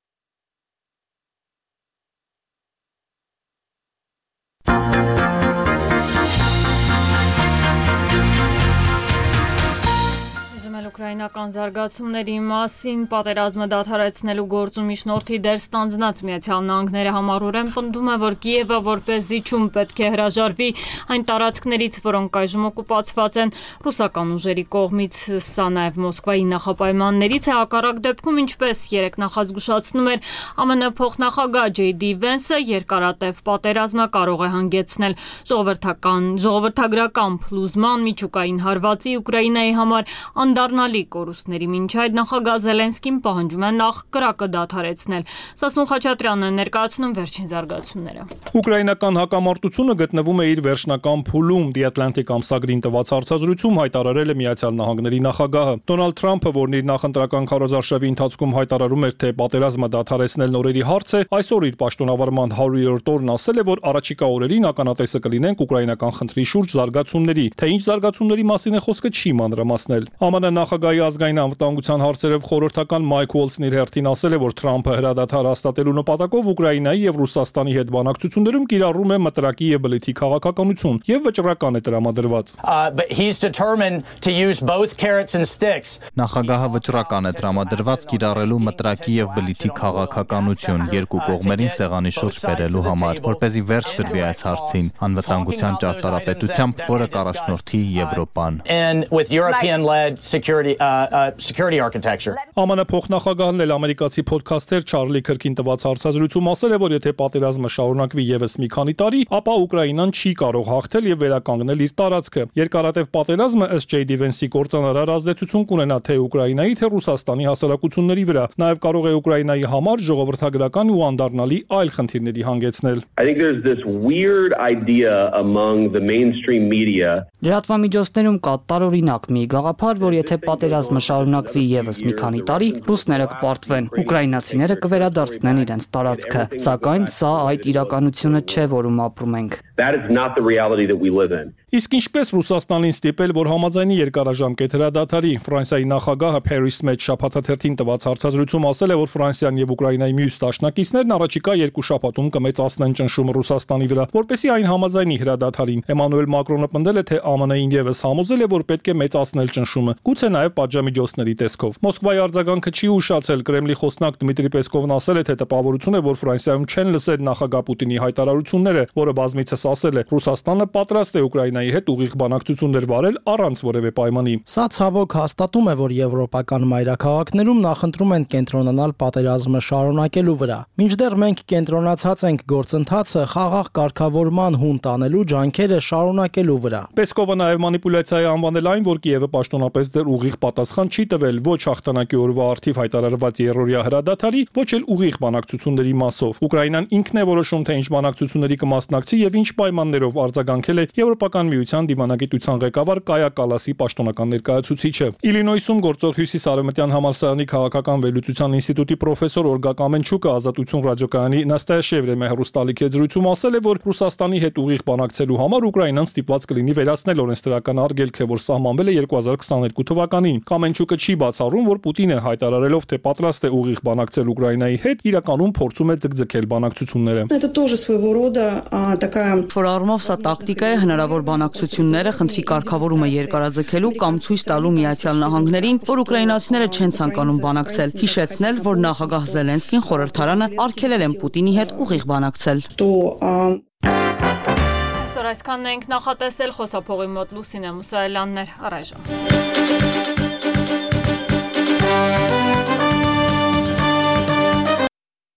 Ուկրաինական զարգացումների մասին պատերազմը դադարեցնելու գործում միջնորդի դեր ստանձնած Միացյալ Նահանգները համառորեն պնդում է, որ Կիևը որպես զիջում պետք է հրաժարվի այն տարածքներից, որոնք այժմ օկուպացված են ռուսական ուժերի կողմից։ Սա նաև Մոսկվայի նախապայմաններից է, հակառակ դեպքում, ինչպես երեք նախազգուշացնում էր ԱՄՆ փոխնախագահ Ջեյ Դի Վենսը, երկարատև պատերազմը կարող է հանգեցնել ժողովրդական ժողովրդագրական փլուզման, միջուկային հարվածի Ուկրաինայի համար անդառնալի կորուստների։ Մինչ այդ նախագահ Զելենսկին պահանջում է նախ կրակը դադարեցնել։ Սասուն Խաչատրյանն է ներկայացնում վերջին զարգացումները։ Ուկրաինական հակամարտությունը գտնվում է իր վերջնական փուլում, The Atlantic ամսագրին տված հարցազրույցում հայտարարել է Միացյալ Նահանգների նախագահը։ Դոնալդ Թրամփը, որն իր նախընտրական քարոզարշավի ընթացքում հայտարարում էր, թե պատերազմը դադարեցնել նորերի հարց է, այսօր իր պաշտոնավարման հարյուրերորդ օրն ասել է, որ առաջիկա օրերին ականատեսը կլինենք ուկրաինական խնդրի շուրջ զարգացումների, թե ինչ զարգացումների մասին է խոսքը չի մանրամասնել։ ԱՄՆ նախագահի ազգային անվտանգության հարցերով խորհրդական Մայք Ուոլցն իր հերթին ասել է, որ Թրամփը հրադադար հաստատելու նպատակով Ուկրաինայի եւ Ռուսաստանի հետ բանակցություններում կիրառում է մտրակի եւ բլիթի քաղաքականություն եւ վճռական է տրամադրված։ Նախագահը վճռական է տրամադրված կիրառելու մտրակի եւ բլիթի քաղաքականություն երկու կողմերին սեղանի շուրջ բերելու համար, որպեսզի վերջ տրվի այս հարցին անվտանգության ճարտարապետությամբ, որը կառաջնորդի Եվրոպան։ Security, uh, uh, security architecture. ԱՄՆ փոխնախագահն էլ ամերիկացի փոդքասթեր Չարլի Քրքին տված հարցազրույցում ասել է, որ եթե պատերազմը շարունակվի եւս մի քանի տարի, ապա Ուկրաինան չի կարող հաղթել եւ վերականգնել իր տարածքը։ Երկարատև պատերազմը ըստ Ջեյ Դի Վենսի կործանարար ազդեցություն կունենա թե Ուկրաինայի, թե Ռուսաստանի հասարակությունների վրա։ Նաեւ կարող է Ուկրաինայի համար ժողովրդագրական ու անդառնալի այլ խնդիրների հանգեցնել։ I think there's this weird idea among the mainstream media. Լրատվամիջոցներում կա տարօրինակ մի գաղափար, որ եթե պատերազմը շարունակվի եւս մի քանի տարի, ռուսները կպարտվեն, ուկրաինացիները կվերադարձնեն իրենց տարածքը, սակայն սա այդ իրականությունը չէ, որում ապրում ենք։ That is not the reality that we live in. Իսկ ինչպես Ռուսաստանին ստիպել, որ համաձայնի երկարաժամկետ հրադադարի, Ֆրանսիայի նախագահը Փարիզի մեջ շաբաթաթերթին տված հարցազրույցում ասել է, որ Ֆրանսիան եւ Ուկրաինայի մյուս դաշնակիցներն առաջիկա երկու շաբաթում կմեծացնեն ճնշումը Ռուսաստանի վրա, որպեսզի այն համաձայնի հրադադարին։ Էմանուել Մակրոնը պնդել է, թե ԱՄՆ-ին եւս համոզել է, որ պետք է մեծացնել ճնշումը։ Գուցե թե նաև պատժամիջոցների տեսքով։ Մոսկվայի արձագանքը չի ուշացել։ Կրեմլի խոսնակ Դմիտրի Պեսկովն ասել է, թե տպավորություն է, որ Ֆրանսիայում չեն լսել նախագահ Պուտինի հայտարարությունները, որը բազմիցս ասել է. Ռուսաստանը պատրաստ է Ուկրաինայի հետ ուղիղ բանակցություններ վարել առանց որևէ պայմանի։ Սա ցավոք հաստատում է, որ եվրոպական մայրաքաղաքներում նախընտրում են կենտրոնանալ պատերազմը շարունակելու վրա։ Մինչդեռ մենք կենտրոնացած ենք գործընթացը խաղաղ կարգավորման հուն տանելու ջանքերը շարունակելու վրա։ Պեսկովը նաև մանիպուլյացիա է անվանել այն, որ Կիևը պաշտոնապես դեռ ուղիղ պատասխան չի տվել ոչ հաղթանակի օրվա արդիվ հայտարարված երրորդյա հրադադարի, ոչ էլ ուղիղ բանակցությունների մասով։ Ուկրաինան ինքն է որոշում, թե ինչ բանակցությունների կմասնակցի եւ ինչ պայմաններով, արձագանքել է Եվրոպական միության դիվանագիտության ղեկավար Կայա Կալասի պաշտոնական ներկայացուցիչը։ Իլինոյսում գործող Հյուսիսարևմտյան համալսարանի քաղաքական վերլուծության ինստիտուտի պրոֆեսոր Օլգա Կամենչուկը Ազատություն ռադիոկայանի Նաստայա Շևրեմե հեռուստալիքի զրույցում ասել է, որ Ռուսաստանի հետ ուղիղ բանակցելու համար Ուկրաինան ստիպված կլինի վերացնել օրենսդրական արգելքը, որ սահմանվել է երկու հազար քսաներկու թվականին։ Կամենչուկը չի բացառում, որ Պուտինը հայտարարելով, թե պատրաստ է ուղիղ բանակցել Ուկրաինայի հետ, իրականում փորձում է ձգձգել բանակցությունները։ Это тоже своего рода такая Ֆորարմով սա տակտիկա է հնարավոր բանակցությունները խնդրի կարգավորումը երկարաձգելու կամ ցույց տալու Միացյալ Նահանգներին, որ ուկրաինացիները չեն ցանկանում բանակցել, հիշեցնել, որ նախագահ Զելենսկին խորհրդարանը արգելել են Պուտինի հետ ուղիղ բանակցել։ Այսօր այսքանն ենք նախատեսել, խոսափողի մոտ Լուսինե Մուսայելյանն էր, առայժմ։